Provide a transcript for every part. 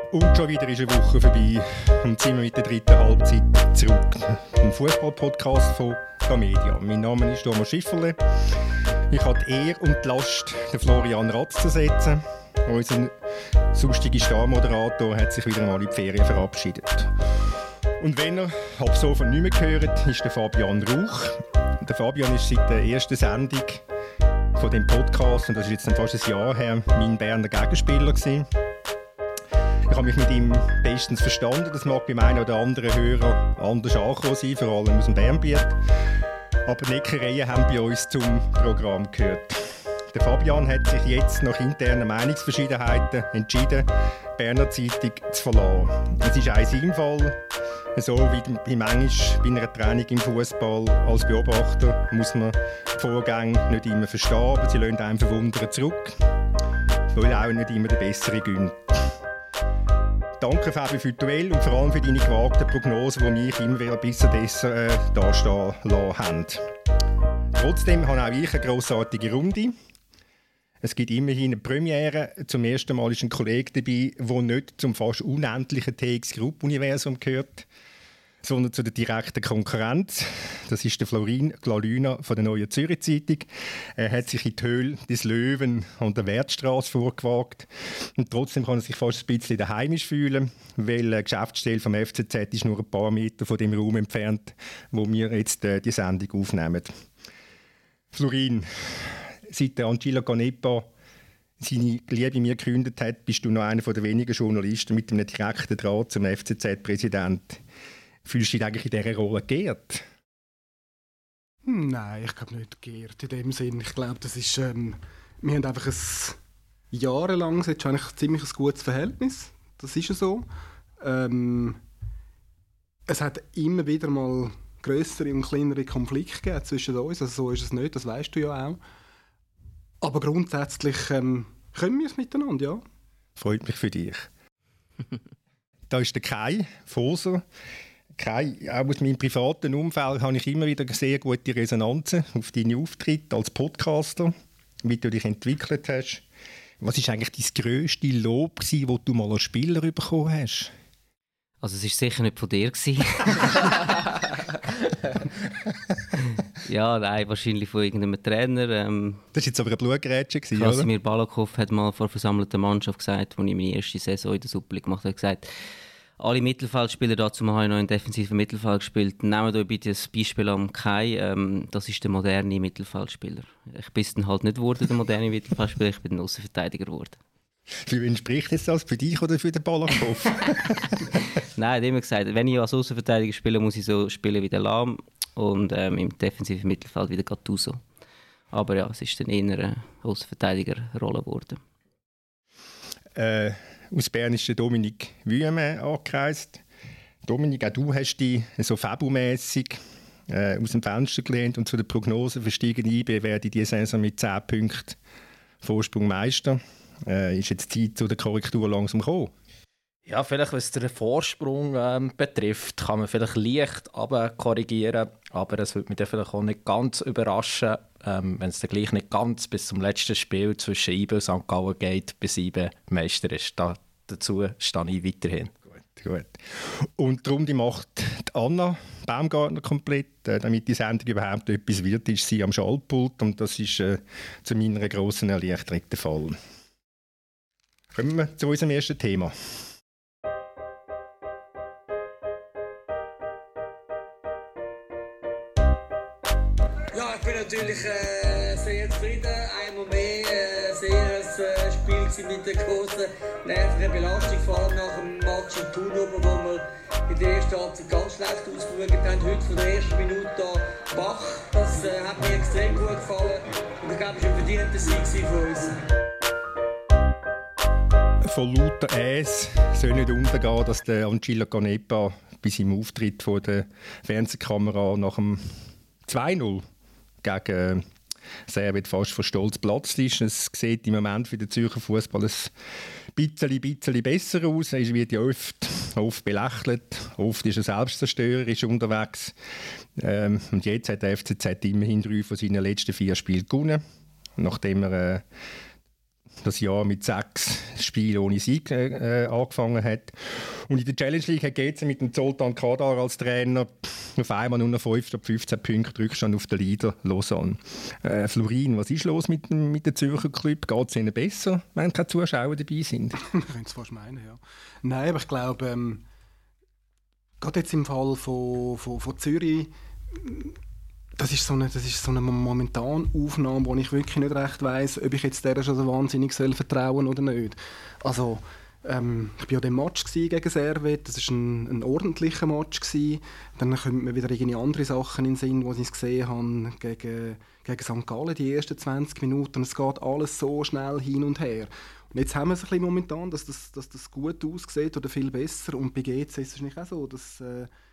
Und schon wieder ist eine Woche vorbei und sind wir mit der dritten Halbzeit zurück. Ein Fußball-Podcast von Tamedia. Mein Name ist Thomas Schifferle. Ich habe die Ehre und die Last, den Florian Ratz zu setzen. Unser sonstiger Starmoderator hat sich wieder einmal in die Ferien verabschiedet. Und wenn ihr ab sofort nicht mehr gehört, ist der Fabian Rauch. Der Fabian ist seit der ersten Sendung von dem Podcast, und das ist jetzt fast ein Jahr her, mein Berner Gegenspieler gewesen. Ich habe mich mit ihm bestens verstanden. Das mag beim einen oder anderen Hörer anders angekommen sein, vor allem aus dem Bernbiet. Aber Neckereien haben bei uns zum Programm gehört. Der Fabian hat sich jetzt nach internen Meinungsverschiedenheiten entschieden, die Berner Zeitung zu verlassen. Es ist auch sein Fall. So wie manchmal bei einer Training im Fußball als Beobachter muss man die Vorgänge nicht immer verstehen, aber sie lassen einem verwundert zurück, weil auch nicht immer der Bessere gönnt. Danke Fabi für die Duell und vor allem für deine gewagten Prognosen, die mich immer wieder bis besser dastehen lassen haben. Trotzdem habe auch ich eine grossartige Runde. Es gibt immerhin eine Premiere. Zum ersten Mal ist ein Kollege dabei, der nicht zum fast unendlichen TX-Group-Universum gehört, sondern zu der direkten Konkurrenz. Das ist der Florin Glalüna von der Neuen Zürich Zeitung. Er hat sich in die Höhle des Löwen an der Wertstraße vorgewagt. Und trotzdem kann er sich fast ein bisschen heimisch fühlen, weil die Geschäftsstelle vom FCZ ist nur ein paar Meter von dem Raum entfernt, wo wir jetzt die Sendung aufnehmen. Florin, seit der Angelo Canepa seine Liebe mir gekündigt hat, bist du noch einer der wenigen Journalisten mit einem direkten Draht zum FCZ-Präsident. Fühlst du dich eigentlich in dieser Rolle geehrt? Nein, ich glaube nicht geehrt in dem Sinn. Ich glaube, das ist, wir haben einfach jahrelang jetzt eigentlich ein ziemlich gutes Verhältnis. Das ist ja so. Es hat immer wieder mal grössere und kleinere Konflikte gegeben zwischen uns. Also so ist es nicht, das weißt du ja auch. Aber grundsätzlich können wir es miteinander, ja. Freut mich für dich. Da ist der Kai Foser. Kai, auch aus meinem privaten Umfeld habe ich immer wieder sehr gute Resonanzen auf deine Auftritte als Podcaster, wie du dich entwickelt hast. Was war eigentlich dein grösste Lob, das du mal als Spieler bekommen hast? Also es war sicher nicht von dir. Ja, nein, wahrscheinlich von irgendeinem Trainer. Das war jetzt aber eine Blutgrätsche, oder? Krasimir Balakow hat mal vor versammelter Mannschaft gesagt, als ich meine erste Saison in der Superliga gemacht habe, gesagt, alle Mittelfeldspieler, dazu habe ich noch in defensiven Mittelfeld gespielt, nehmt euch bitte das Beispiel am Kai, das ist der moderne Mittelfeldspieler. Ich bin dann halt nicht geworden, der moderne Mittelfeldspieler, ich bin ein Aussenverteidiger geworden. Für wen spricht jetzt das? Für dich oder für den Balakow? Nein, er hat immer gesagt, wenn ich als Aussenverteidiger spiele, muss ich so spielen wie der Lahm und im defensiven Mittelfeld wie der Gattuso. Aber ja, es ist dann eher eine Aussenverteidigerrolle geworden. Aus Bern ist der Dominik Wüme angereist. Dominik, auch du hast dich so fabumässig aus dem Fenster gelehnt und zu der Prognose für steigende IB werde diese Saison mit 10 Punkten Vorsprung Meister. Ist jetzt die Zeit zu der Korrektur langsam gekommen? Ja, vielleicht was den Vorsprung betrifft, kann man vielleicht leicht korrigieren, aber es würde mich dann vielleicht auch nicht ganz überraschen, wenn es dann gleich nicht ganz bis zum letzten Spiel zwischen IB und St. Gallen geht, bis IB Meister ist. Dazu stehe ich weiterhin. Gut. Und darum macht die Anna Baumgartner komplett, damit die Sendung überhaupt etwas wird, ist sie am Schaltpult und das ist zu meiner grossen Erleichterung der Fall. Kommen wir zu unserem ersten Thema. Ja, ich bin natürlich sehr zufrieden. Einmal mehr sehr ein Spiel mit der großen nervigen Belastung, vor allem nach dem Match in Thun, wo wir in der ersten Halbzeit ganz schlecht ausgeschaut haben. Heute von der ersten Minute an Bach. Das hat mir extrem gut gefallen und ich glaube, es war ein verdienter Sieg für uns. Von lauter Äs soll nicht untergehen, dass der Angelo Canepa bei seinem Auftritt vor der Fernsehkamera nach dem 2-0 gegen Serbien fast von Stolz platzt ist. Es sieht im Moment für den Zürcher Fußball ein bisschen besser aus. Er wird ja oft belächelt, oft ist er selbstzerstörerisch unterwegs. Und jetzt hat der FCZ immerhin 3 von seinen letzten 4 Spielen gewonnen, nachdem er das Jahr mit 6 Spielen ohne Sieg angefangen hat. Und in der Challenge League hat GC mit dem Zoltan Kadar als Trainer auf einmal nur noch 5 statt 15 Punkte Rückstand auf den Leader Lausanne. Florin, was ist los mit dem Zürcher Club? Geht es ihnen besser, wenn keine Zuschauer dabei sind? Man könnte es fast meinen, ja. Nein, aber ich glaube, gerade jetzt im Fall von Zürich, das ist so eine momentane Aufnahme, wo ich wirklich nicht recht weiss, ob ich jetzt der schon so wahnsinnig vertrauen soll oder nicht. Also, ich war ja dem Match gegen Servet, das war ein ordentlicher Match. Dann kommen mir wieder irgendwie andere Sachen in den Sinn, die ich gesehen habe gegen St. Gallen, die ersten 20 Minuten. Es geht alles so schnell hin und her. Und jetzt haben wir es ein bisschen momentan, dass das gut aussieht oder viel besser. Und bei GC ist es nicht auch so, dass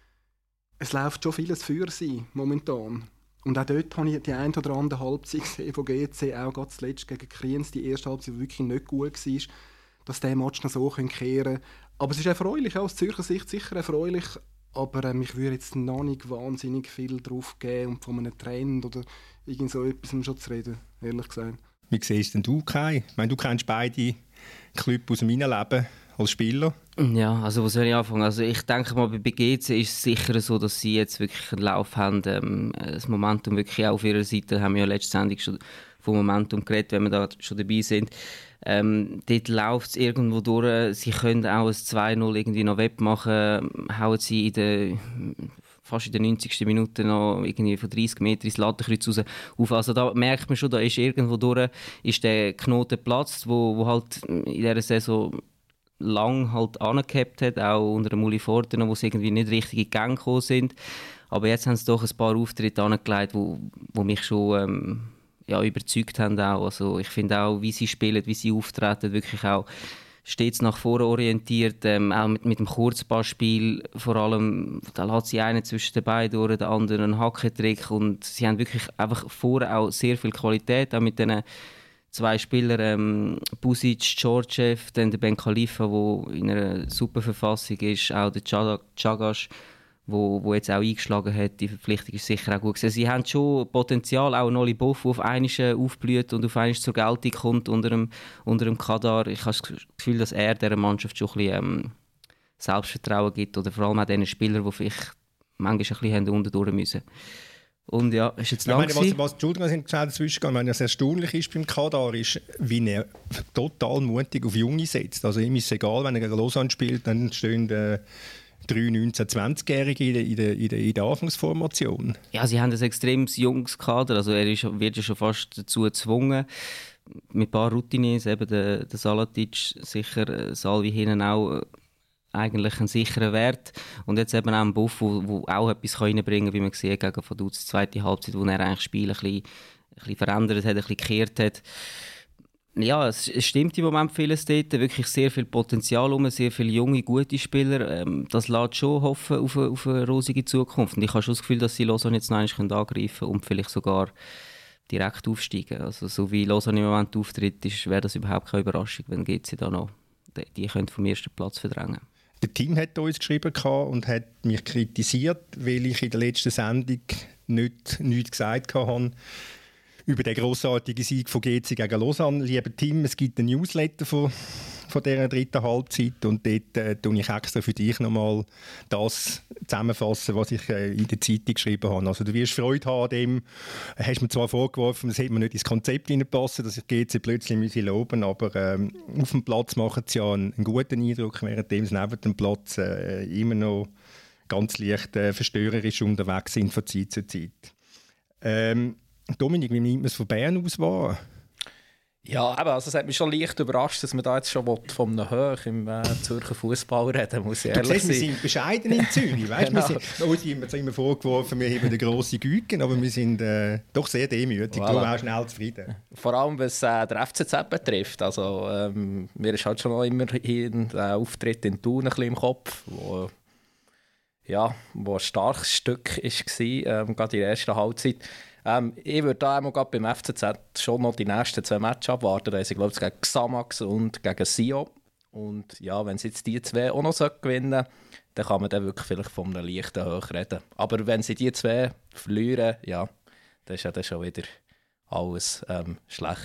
es läuft schon vieles für sie momentan. Und auch dort habe ich die eine oder andere Halbzeit gesehen von GC, auch gerade zuletzt gegen Kriens, die erste Halbzeit, die wirklich nicht gut war, dass der Match noch so kehren können. Aber es ist erfreulich, auch aus Zürcher Sicht sicher erfreulich, aber ich würde jetzt noch nicht wahnsinnig viel drauf geben und von einem Trend oder irgend so etwas schon zu reden, ehrlich gesagt. Wie siehst denn du, Kai? Ich meine, du kennst beide Clubs aus meinem Leben als Spieler. Ja, also wo soll ich anfangen? Also ich denke mal, bei GC ist es sicher so, dass sie jetzt wirklich einen Lauf haben. Das Momentum wirklich auch auf ihrer Seite, haben wir ja letzte Sendung schon vom Momentum geredet, wenn wir da schon dabei sind. Dort läuft es irgendwo durch. Sie können auch ein 2-0 irgendwie noch wettmachen. Hauen sie fast in der 90. Minute noch irgendwie von 30 Metern ins Lattenkreuz raus auf. Also da merkt man schon, da ist irgendwo durch, ist der Knoten geplatzt, wo halt in dieser Saison lang halt angehabt hat, auch unter dem Uli Fortner, wo sie irgendwie nicht richtig in die Gänge gekommen sind. Aber jetzt haben sie doch ein paar Auftritte angelegt, wo mich schon überzeugt haben auch. Also ich finde auch, wie sie spielen, wie sie auftreten, wirklich auch stets nach vorne orientiert, auch mit dem Kurzpassspiel vor allem, da lässt sie einen zwischen den Beinen durch, der andere einen Hackentrick und sie haben wirklich einfach vorne auch sehr viel Qualität, auch mit diesen 2 Spielern, Busic, Djordjev, dann der Ben Khalifa, der in einer super Verfassung ist, auch der Chagash, wo jetzt auch eingeschlagen hat. Die Verpflichtung ist sicher auch gut gewesen. Sie haben schon Potenzial, auch Noli Boff, der auf einmal aufblüht und auf einmal zur Geltung kommt unter dem Kadar. Ich habe das Gefühl, dass er dieser Mannschaft schon ein bisschen Selbstvertrauen gibt oder vor allem auch den Spielern, die vielleicht manchmal ein bisschen unten durch müssen. Und ja, ist jetzt lang Entschuldigung, sind schnell dazwischen gegangen. Was erstaunlich ist beim Kadar, ist, wie er total mutig auf Junge setzt. Also ihm ist es egal, wenn er gegen Lausanne spielt, dann stehen 3, 19, 20-Jährige in der Anfangsformation. Ja, sie haben ein extrem junges Kader. Also wird ja schon fast dazu gezwungen. Mit ein paar Routiniers, eben der Salatic, sicher Salvi hinten auch eigentlich ein sicherer Wert. Und jetzt eben auch ein Buff, der auch etwas reinbringen kann, wie man gesehen gegen Vaduz, die zweite Halbzeit, wo er eigentlich das Spiel ein bisschen verändert hat, ein bisschen gekehrt hat. Ja, es stimmt im Moment vieles dort. Wirklich sehr viel Potenzial rum, sehr viele junge, gute Spieler. Das lässt schon hoffen auf eine rosige Zukunft. Und ich habe schon das Gefühl, dass sie Lausanne jetzt noch einmal angreifen können und vielleicht sogar direkt aufsteigen. Also so wie Lausanne im Moment auftritt, wäre das überhaupt keine Überraschung, wenn GC da noch die vom ersten Platz verdrängen. Der Team hat uns geschrieben und hat mich kritisiert, weil ich in der letzten Sendung nichts gesagt habe über den grossartigen Sieg von GC gegen Lausanne. Lieber Tim, es gibt einen Newsletter von dieser dritten Halbzeit und dort tue ich extra für dich nochmal das zusammenfassen, was ich in der Zeitung geschrieben habe. Also du wirst Freude haben an dem. Hast mir zwar vorgeworfen, das hätte mir nicht ins Konzept hineinpassen, dass ich GC plötzlich loben muss, aber auf dem Platz machen sie ja einen guten Eindruck, während sie neben dem Platz immer noch ganz leicht verstörerisch unterwegs sind von Zeit zu Zeit. Dominik, wie nimmt man es von Bern aus wahr? Ja, also es hat mich schon leicht überrascht, dass man da jetzt schon von einem Hoch im Zürcher Fußball reden muss. Ich ehrlich sein. Wir sind bescheiden in Zürich. Weißt? Genau. Uns haben immer vorgeworfen, wir haben eine grosse Güte, aber wir sind doch sehr demütig, darum auch schnell zufrieden. Vor allem, was der FCZ betrifft. Also, mir ist halt schon noch immerhin der Auftritt in Thun ein bisschen im Kopf, wo ein starkes Stück war, gerade in der ersten Halbzeit. Ich würde da einmal beim FCZ schon noch die nächsten 2 Matches abwarten. Da sind, glaube ich, gegen Xamax und gegen Sio. Und ja, wenn sie jetzt die 2 auch noch gewinnen sollten, dann kann man dann wirklich vielleicht von einem leichten Hoch reden. Aber wenn sie die 2 verlieren, ja, dann ist ja dann schon wieder alles schlecht.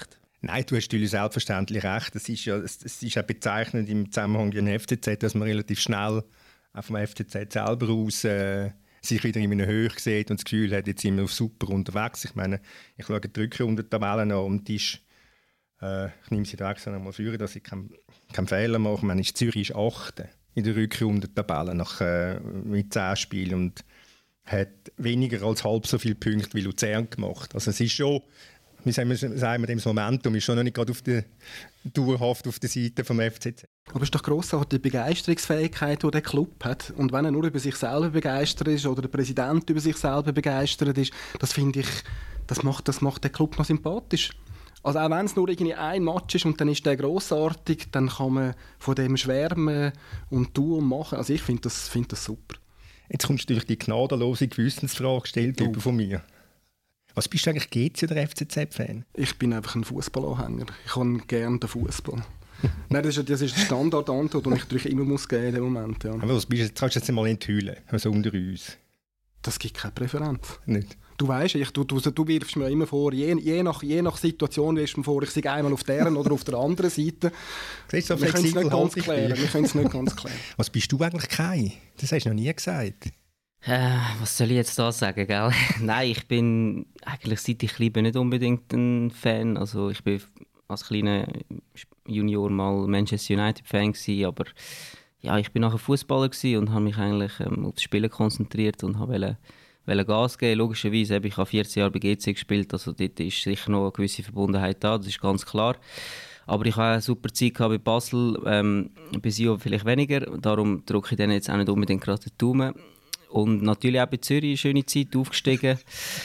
Nein, du hast natürlich selbstverständlich recht. Es ist ja bezeichnend im Zusammenhang mit dem FCZ, dass man relativ schnell auch vom FCZ selber aus sich wieder in einer Höhe sieht und das Gefühl hat, jetzt sind wir auf super unterwegs. Ich meine, ich schaue die Rückrundentabellen an und die ist, ich nehme sie da extra nochmal vor, dass ich keinen Fehler mache. Ich meine, Zürich ist 8. in der Rückrundentabelle mit 10 Spielen und hat weniger als halb so viele Punkte wie Luzern gemacht. Also es ist schon, wie sagen wir, das Momentum ist schon noch nicht gerade dauerhaft auf der Seite vom FCZ. Aber es ist doch grossartig, die Begeisterungsfähigkeit, die der Club hat. Und wenn er nur über sich selber begeistert ist oder der Präsident über sich selber begeistert ist, das finde ich, das macht den Club noch sympathisch. Also auch wenn es nur irgendwie ein Match ist und dann ist der grossartig, dann kann man von dem schwärmen und tun und machen. Also ich finde das super. Jetzt kommst du durch die gnadenlose Gewissensfrage gestellt von mir. Was bist du eigentlich, GC oder FCZ-Fan? Ich bin einfach ein Fußballanhänger. Ich habe gerne den Fußball. Nein, das ist die Standardantwort, die ich natürlich immer muss geben in dem Moment. Ja. Aber was bist du jetzt? Kannst du jetzt mal enthüllen, also unter uns? Das gibt keine Präferenz. Nicht? Du weißt, du wirfst mir immer vor, je nach Situation wirfst du mir vor, ich sei einmal auf deren oder auf der anderen Seite. Siehst du, so wir können es nicht ganz klären. Was bist du eigentlich, Kai? Das hast du noch nie gesagt. Was soll ich jetzt da sagen, gell? Nein, ich bin eigentlich seit ich klein bin nicht unbedingt ein Fan. Also ich bin als kleiner Junior mal Manchester United Fan gewesen, aber ja, ich bin nachher Fußballer und habe mich eigentlich aufs Spielen konzentriert und wollte Gas geben. Logischerweise habe ich 14 Jahre bei GC gespielt, also dort ist sicher noch eine gewisse Verbundenheit da, das ist ganz klar. Aber ich hatte eine super Zeit bei Basel, bei Sion vielleicht weniger, darum drücke ich denen jetzt auch nicht unbedingt gerade den Daumen. Und natürlich auch bei Zürich eine schöne Zeit, aufgestiegen.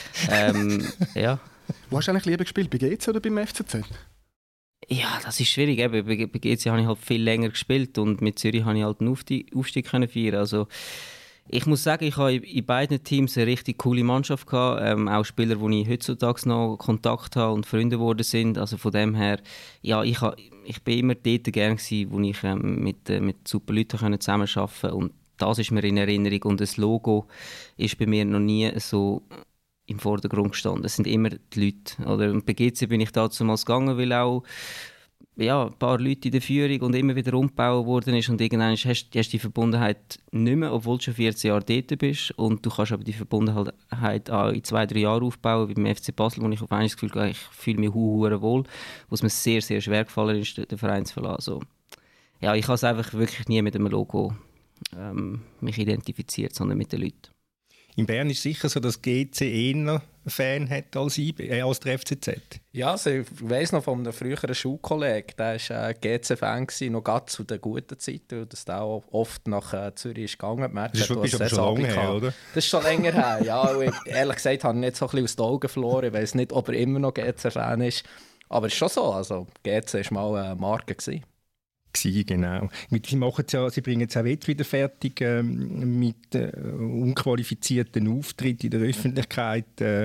Ja. Wo hast du eigentlich lieber gespielt, bei GC oder beim FCZ? Ja, das ist schwierig. Bei GC habe ich halt viel länger gespielt und mit Zürich habe ich halt einen Aufstieg feiern. Also, ich muss sagen, ich habe in beiden Teams eine richtig coole Mannschaft gehabt. Auch Spieler, die ich heutzutage noch Kontakt habe und Freunde geworden sind. Also von dem her, ja, ich bin immer dort gern gewesen, wo ich mit super Leuten zusammenarbeiten konnte. Und das ist mir in Erinnerung. Und das Logo ist bei mir noch nie so im Vordergrund gestanden. Es sind immer die Leute. Oder bei GC bin ich damals gegangen, weil auch ein paar Leute in der Führung und immer wieder umgebaut worden ist. Und irgendwann hast du die Verbundenheit nicht mehr, obwohl du schon 14 Jahre dort bist. Und du kannst aber die Verbundenheit auch in 2-3 Jahren aufbauen, wie beim FC Basel, wo ich auf einmal das Gefühl habe, ich fühle mich sehr wohl, wo es mir sehr, sehr schwer gefallen ist, den Verein zu verlassen. Also, ja, ich habe es einfach wirklich nie mit einem Logo mich identifiziert, sondern mit den Leuten. In Bern ist es sicher so, dass GC eher Fan hat als der FCZ. Ja, also ich weiss noch von einem früheren Schulkollegen, der war GC-Fan, noch gerade zu den guten Zeiten, und das auch oft nach Zürich ist gegangen. Das ist schon lange her, oder? Das ist schon länger her, ja. Ehrlich gesagt habe ich nicht so ein bisschen aus den Augen verloren. Ich weiss nicht, ob er immer noch GC-Fan ist. Aber es ist schon so, also GC war mal eine Marke gewesen. Genau. Sie bringen es auch jetzt wieder fertig mit unqualifizierten Auftritt in der Öffentlichkeit.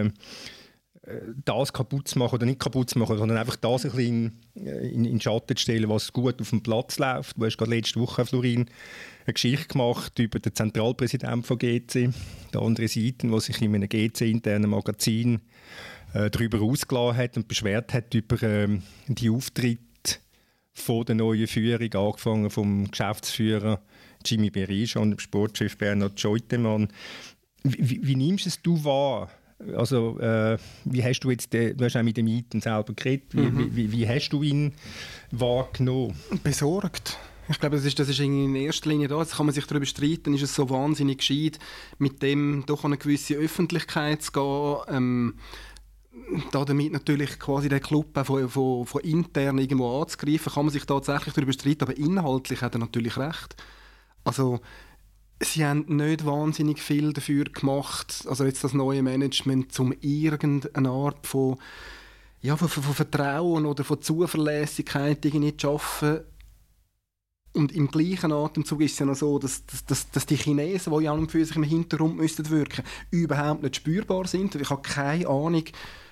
Das kaputt zu machen oder nicht kaputt zu machen, sondern einfach das ein bisschen in den Schatten zu stellen, was gut auf dem Platz läuft. Du hast gerade letzte Woche, Florin, eine Geschichte gemacht über den Zentralpräsidenten von GC, der andere Seite, der sich in einem GC-internen Magazin darüber ausgelassen hat und beschwert hat über die Auftritte von der neuen Führung, angefangen vom Geschäftsführer Jimmy Berisha und dem Sportchef Bernhard Scheutemann. Wie nimmst du es wahr? Also, wie hast du jetzt, du hast auch mit dem Iten selber geredet, wie hast du ihn wahrgenommen? Besorgt. Ich glaube, das ist in erster Linie da. Jetzt kann man sich darüber streiten, ist es so wahnsinnig gescheit, mit dem doch an eine gewisse Öffentlichkeit zu gehen, damit natürlich quasi den Club von intern irgendwo anzugreifen, kann man sich tatsächlich darüber streiten, aber inhaltlich hat er natürlich recht. Also, sie haben nicht wahnsinnig viel dafür gemacht, also jetzt das neue Management, um irgendeine Art von Vertrauen oder von Zuverlässigkeit irgendwie zu schaffen. Und im gleichen Atemzug ist es ja noch so, dass die Chinesen, die ja an und für sich im Hintergrund müssten wirken, überhaupt nicht spürbar sind. Ich habe keine Ahnung,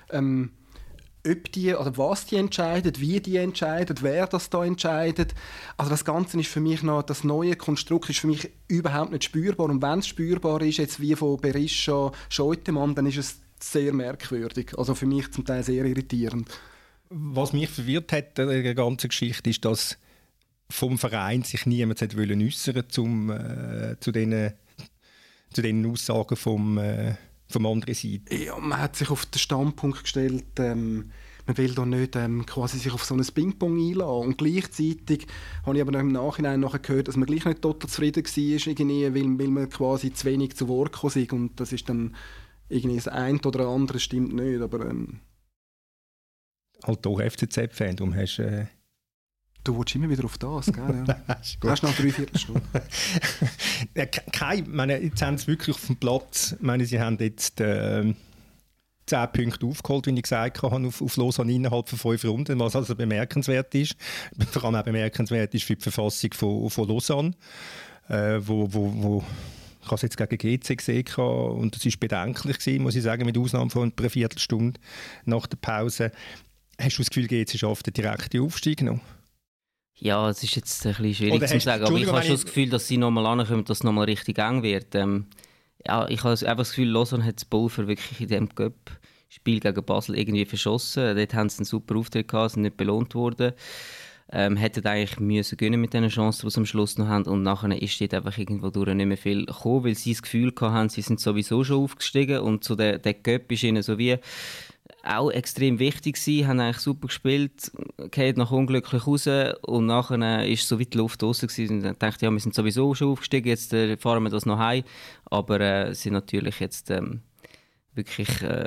ob die, oder was die entscheiden, wie die entscheiden, wer das da entscheidet. Also das Ganze ist für mich noch, das neue Konstrukt ist für mich überhaupt nicht spürbar. Und wenn es spürbar ist, jetzt wie von Berisha, Scheutemann, dann ist es sehr merkwürdig. Also für mich zum Teil sehr irritierend. Was mich verwirrt hat in der ganzen Geschichte ist, dass vom Verein sich niemand äußern zu den Aussagen vom anderen Seite. Ja, man hat sich auf den Standpunkt gestellt, man will da nicht quasi sich auf so ein Ping-Pong einlassen. Und gleichzeitig habe ich aber im Nachhinein gehört, dass man gleich nicht total zufrieden war, weil man quasi zu wenig zu Wort gekommen ist. Und das ist dann irgendwie das eine oder andere stimmt nicht. Aber halt doch FCZ-Fan, darum hast du willst immer wieder auf das, gell? Ja. Hast du nach 3/4 Stunde? Jetzt haben sie wirklich auf dem Platz, sie haben jetzt 10 Punkte aufgeholt, wie ich gesagt habe, auf Lausanne innerhalb von 5 Runden, was also bemerkenswert ist. Vor allem auch bemerkenswert ist für die Verfassung von Lausanne, wo ich habe es jetzt gegen GC gesehen und das war bedenklich gewesen, muss ich sagen, mit Ausnahme von einer Viertelstunde nach der Pause. Hast du das Gefühl, GC schafft den direkten Aufstieg noch? Ja, es ist jetzt ein bisschen schwierig zu sagen, aber ich habe schon das Gefühl, dass sie nochmal ankommen, dass es nochmal richtig eng wird. Ja, ich habe einfach das Gefühl, Lausanne hat das Pulver wirklich in diesem Cup-Spiel gegen Basel irgendwie verschossen. Dort haben sie einen super Auftritt gehabt, sind nicht belohnt worden. Hätten eigentlich müssen gönnen mit den Chancen, die sie am Schluss noch haben. Und nachher ist dort einfach irgendwo durch nicht mehr viel gekommen, weil sie das Gefühl hatten, sie sind sowieso schon aufgestiegen. Und so der Cup ist ihnen so wie auch extrem wichtig gewesen, haben eigentlich super gespielt, geht noch unglücklich raus und nachher ist so weit die Luft draussen gewesen und dann dachte ja, wir sind sowieso schon aufgestiegen, jetzt fahren wir das noch heim, aber sind natürlich jetzt wirklich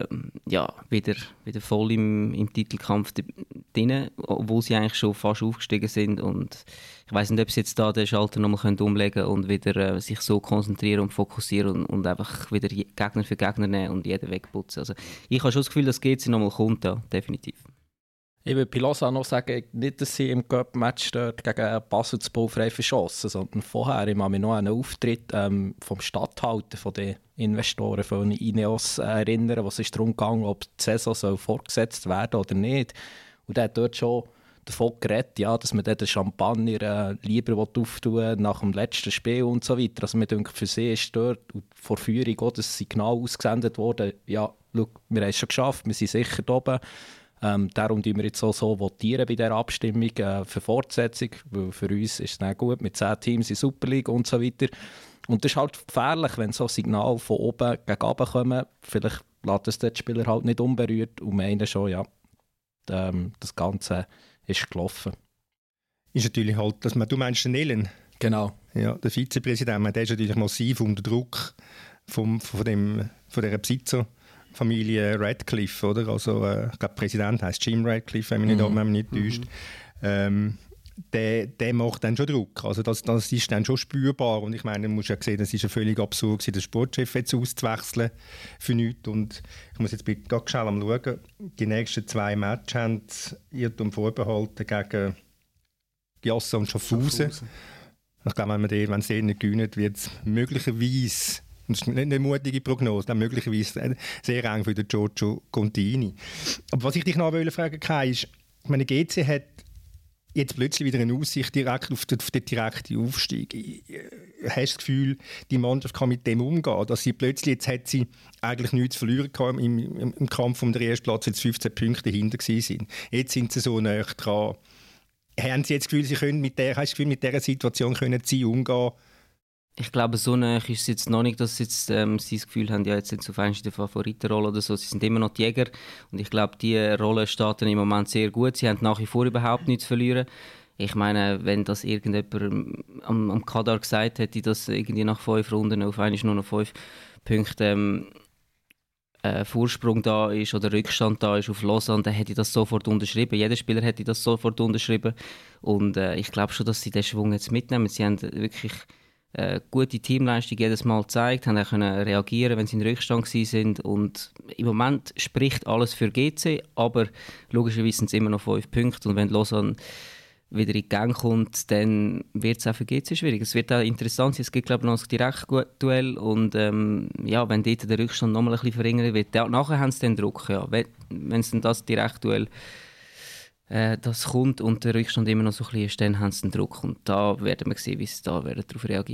wieder voll im Titelkampf drin, obwohl sie eigentlich schon fast aufgestiegen sind und ich weiss nicht, ob sie jetzt da den Schalter nochmal umlegen können und wieder sich so konzentrieren und fokussieren und einfach wieder Gegner für Gegner nehmen und jeden wegputzen. Also ich habe schon das Gefühl, dass GC nochmal kommt, ja, definitiv. Ich würde bei Lausanne noch sagen, nicht, dass sie im Cup-Match dort gegen Basel das Ball frei verschossen, sondern vorher, ich kann mich noch an einen Auftritt vom Stadthalter, von den Investoren von Ineos erinnern, wo es darum ging, ob die Saison soll fortgesetzt werden oder nicht. Und er hat dort schon davon geredet, ja, dass man den Champagner lieber auftun will nach dem letzten Spiel und so weiter. Also man denkt, für sie ist dort und vor Führung auch das Signal ausgesendet worden, ja, schau, wir haben es schon geschafft, wir sind sicher da oben. Darum votieren wir jetzt auch so votieren bei dieser Abstimmung für Fortsetzung, weil für uns ist es nicht gut mit 10 Teams in der Super League und so weiter. Und das ist halt gefährlich, wenn so Signale von oben gegen unten kommen. Vielleicht lässt es den Spieler halt nicht unberührt und meinen schon, ja, das Ganze ist gelaufen. Ist natürlich halt, dass du meinst den Ellen? Genau. Ja, der Vizepräsident, der ist natürlich massiv unter Druck von dieser Besitzerfamilie Radcliffe, oder? Also, ich glaube, der Präsident heisst Jim Radcliffe, wenn mich nicht täuscht. Der macht dann schon Druck. Also das ist dann schon spürbar. Und ich meine, man muss ja sehen, das ist ja völlig absurd, den Sportchef jetzt auszuwechseln für nichts. Und ich muss jetzt gerade schnell schauen, die nächsten 2 Matches haben Irrtum vorbehalten gegen Giassa und Schaffhausen. Ich glaube, wenn sie nicht gewinnen, wird es möglicherweise, das ist nicht eine mutige Prognose, dann möglicherweise sehr eng für den Giorgio Contini. Aber was ich dich noch fragen Kai, ist, ich meine, GC hat jetzt plötzlich wieder eine Aussicht direkt auf den direkten Aufstieg. Hast du das Gefühl, die Mannschaft kann mit dem umgehen, dass sie plötzlich, jetzt hat sie eigentlich nichts zu verlieren im Kampf um den ersten Platz, jetzt 15 Punkte dahinter sind. Jetzt sind sie so nah dran. Haben Sie jetzt das Gefühl, Sie können mit dieser Situation können sie umgehen? Ich glaube, so nah ist es jetzt noch nicht, dass sie das Gefühl haben, ja, jetzt sind sie auf einmal in der Favoritenrolle oder so. Sie sind immer noch die Jäger und ich glaube, die Rolle steht im Moment sehr gut. Sie haben nach wie vor überhaupt nichts zu verlieren. Ich meine, wenn das irgendjemand am Kader gesagt hätte, dass irgendwie nach 5 Runden auf einmal nur noch 5 Punkte Vorsprung da ist oder Rückstand da ist auf Lausanne, dann hätte ich das sofort unterschrieben. Jeder Spieler hätte das sofort unterschrieben. Und ich glaube schon, dass sie den Schwung jetzt mitnehmen. Sie haben wirklich gute Teamleistung jedes Mal gezeigt, haben auch können reagieren, wenn sie in Rückstand sind. Und im Moment spricht alles für GC, aber logischerweise sind es immer noch 5 Punkte. Und wenn Lausanne wieder in die Gang kommt, dann wird es auch für GC schwierig. Es wird auch interessant sein, es gibt glaube ich noch ein Direktduell und ja, wenn dort der Rückstand noch mal ein bisschen verringert wird, nachher haben sie den Druck, ja. Wenn es dann das Direktduell das kommt und der Rückstand immer noch so ein bisschen ist, dann haben sie den Druck und da werden wir sehen, wie sie da darauf reagieren.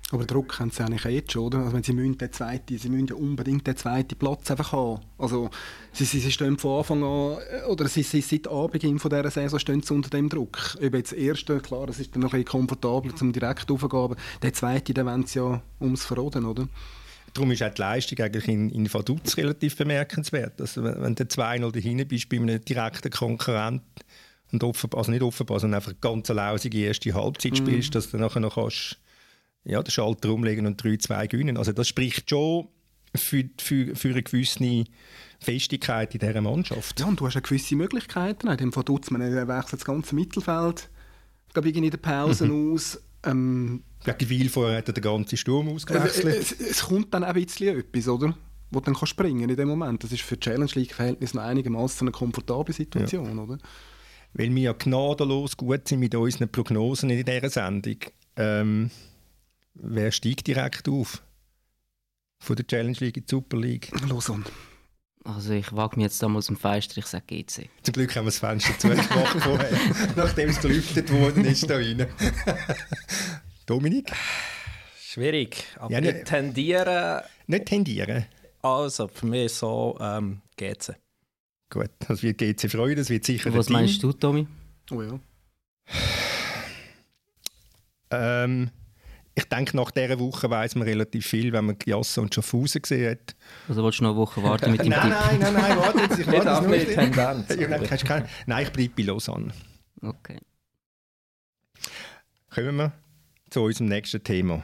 Aber Druck haben sie eigentlich jetzt schon, oder? Also wenn sie müssen ja unbedingt den zweiten Platz einfach haben. Also sie stehen von Anfang an, oder sie seit Anbeginn von dieser Saison stehen sie unter dem Druck. Ob jetzt der erste, klar, das ist dann noch ein bisschen komfortabler zum direkt aufzugehen, aber der zweite, den wollen sie ja ums Verroden, oder? Darum ist auch die Leistung eigentlich in Vaduz relativ bemerkenswert. Also wenn du 2-0 dahinter bist bei einem direkten Konkurrent und also nicht offenbar, sondern einfach eine ganz lausige erste Halbzeit spielst, dass du nachher noch kannst, ja, den Schalter umlegen und 3-2 gewinnen. Also das spricht schon für eine gewisse Festigkeit in dieser Mannschaft. Ja, und du hast ja gewisse Möglichkeiten. In dem Vaduz, man wechselt das ganze Mittelfeld, glaube ich, in der Pause aus. Gegen Wil vorher hat er den ganzen Sturm ausgewechselt. Es kommt dann ein bisschen etwas, oder? Wo du dann springen kann in dem Moment. Das ist für die Challenge League-Verhältnis noch einigermaßen eine komfortable Situation, oder? Weil wir ja gnadenlos gut sind mit unseren Prognosen in dieser Sendung. Wer steigt direkt auf? Von der Challenge League in die Super League? Lausanne. Also ich wage mich jetzt damals aus dem Fenster, ich sage GC. Zum Glück haben wir das Fenster zugemacht vorher, nachdem es gelüftet worden ist da rein. Dominik? Schwierig, aber Ja, ich tendiere... Nicht tendieren? Also, für mich ist so GC. Gut, das wird GC freuen, das wird sicher... Was meinst du, Tommy? Oh ja. Ich denke, nach dieser Woche weiss man relativ viel, wenn man Giasso und Schaffhausen gesehen hat. Also willst du noch eine Woche warten mit dem Tipp? Nein, warte jetzt. Ich warte darf nur nicht Tendenz. Nein, ich bleibe bei Lausanne. Okay. Kommen wir zu unserem nächsten Thema.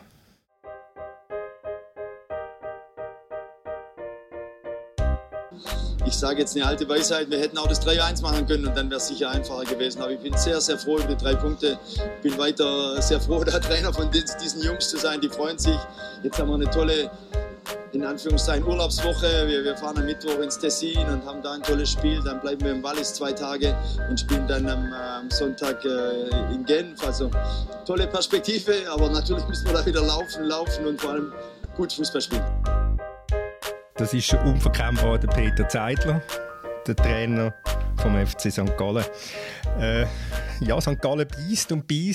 Ich sage jetzt eine alte Weisheit, wir hätten auch das 3-1 machen können und dann wäre es sicher einfacher gewesen. Aber ich bin sehr, sehr froh über die 3 Punkte. Ich bin weiter sehr froh, der Trainer von diesen Jungs zu sein. Die freuen sich. Jetzt haben wir eine tolle, in Anführungszeichen, Urlaubswoche. Wir fahren am Mittwoch ins Tessin und haben da ein tolles Spiel. Dann bleiben wir im Wallis 2 Tage und spielen dann am Sonntag in Genf. Also tolle Perspektive, aber natürlich müssen wir da wieder laufen und vor allem gut Fußball spielen. Das ist unverkennbar der Peter Zeidler, der Trainer vom FC St. Gallen. St. Gallen beisst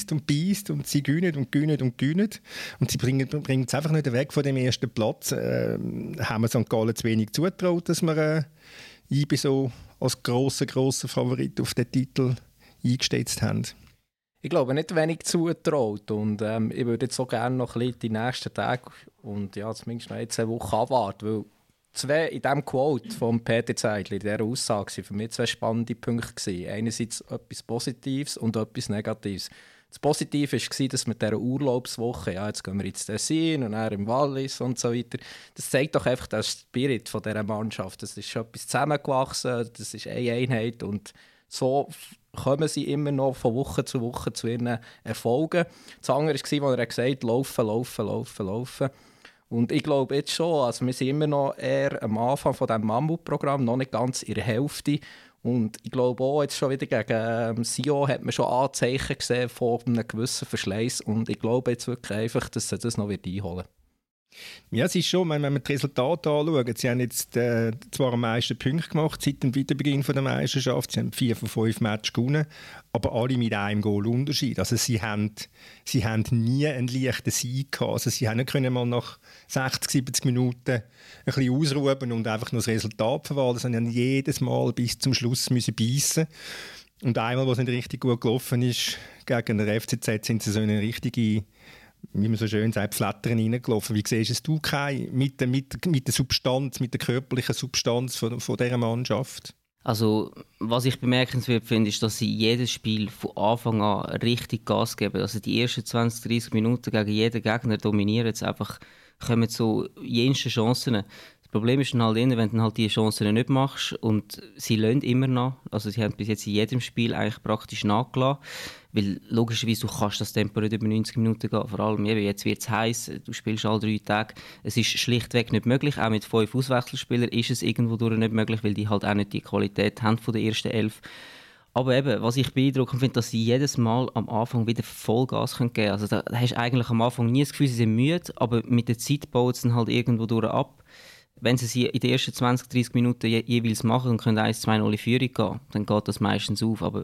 und sie gewinnen. Und sie bringen es einfach nicht weg von dem ersten Platz. Haben wir St. Gallen zu wenig zugetraut, dass wir IB so als grosser Favorit auf den Titel eingesetzt haben? Ich glaube nicht wenig zugetraut und ich würde jetzt so gerne noch ein bisschen die nächsten Tage und ja, zumindest noch 1 Woche abwarten, weil in diesem Quote von Peter Zeidler, in dieser Aussage, waren für mich 2 spannende Punkte. Einerseits etwas Positives und etwas Negatives. Das Positive war, dass mit dieser Urlaubswoche, ja, jetzt gehen wir ins Tessin und dann im Wallis und so weiter, das zeigt doch einfach den Spirit von dieser Mannschaft. Das ist schon etwas zusammengewachsen, das ist eine Einheit und so kommen sie immer noch von Woche zu Woche zu ihren Erfolgen. Das andere war, als er gesagt hat, laufen. Und ich glaube jetzt schon, also wir sind immer noch eher am Anfang von diesem Mammutprogramm, noch nicht ganz in der Hälfte. Und ich glaube auch, jetzt schon wieder gegen Sion hat man schon Anzeichen gesehen von einem gewissen Verschleiß. Und ich glaube jetzt wirklich einfach, dass sie das noch einholen wird. Ja, es ist schon, wenn man die Resultate anschaut, sie haben jetzt zwar am meisten Punkte gemacht seit dem Wiederbeginn der Meisterschaft, sie haben 4 von 5 Matches gewonnen, aber alle mit einem Goal Unterschied. Also sie haben nie einen leichten Sieg gehabt. Also sie haben nicht können mal nach 60, 70 Minuten ein bisschen ausruhen und einfach nur das Resultat verwalten, sondern haben jedes Mal bis zum Schluss müssen beißen. Und einmal, wo es nicht richtig gut gelaufen ist, gegen den FCZ sind sie so eine richtige, wie man so schön sagt, Flattern reingelaufen. Wie siehst du Kai, mit der Substanz, mit der körperlichen Substanz von dieser Mannschaft? Also, was ich bemerkenswert finde, ist, dass sie jedes Spiel von Anfang an richtig Gas geben. Also die ersten 20, 30 Minuten gegen jeden Gegner dominieren sie einfach, kommen so jenste Chancen. Das Problem ist dann halt, wenn du dann halt diese Chancen nicht machst und sie lassen immer nach. Also sie haben bis jetzt in jedem Spiel eigentlich praktisch nachgelassen. Weil logischerweise, du kannst das Tempo nicht über 90 Minuten gehen. Vor allem jetzt wird es heiß, du spielst alle 3 Tage. Es ist schlichtweg nicht möglich. Auch mit 5 Auswechselspielern ist es irgendwo durch nicht möglich, weil die halt auch nicht die Qualität haben von der ersten 11. Aber eben, was ich beeindruckend finde, dass sie jedes Mal am Anfang wieder Vollgas geben können. Also da hast du eigentlich am Anfang nie das Gefühl, sie sind müde, aber mit der Zeit baut es dann halt irgendwo durch ab. Wenn sie in den ersten 20, 30 Minuten jeweils machen und können 1-2-0 in Führung gehen, dann geht das meistens auf. Aber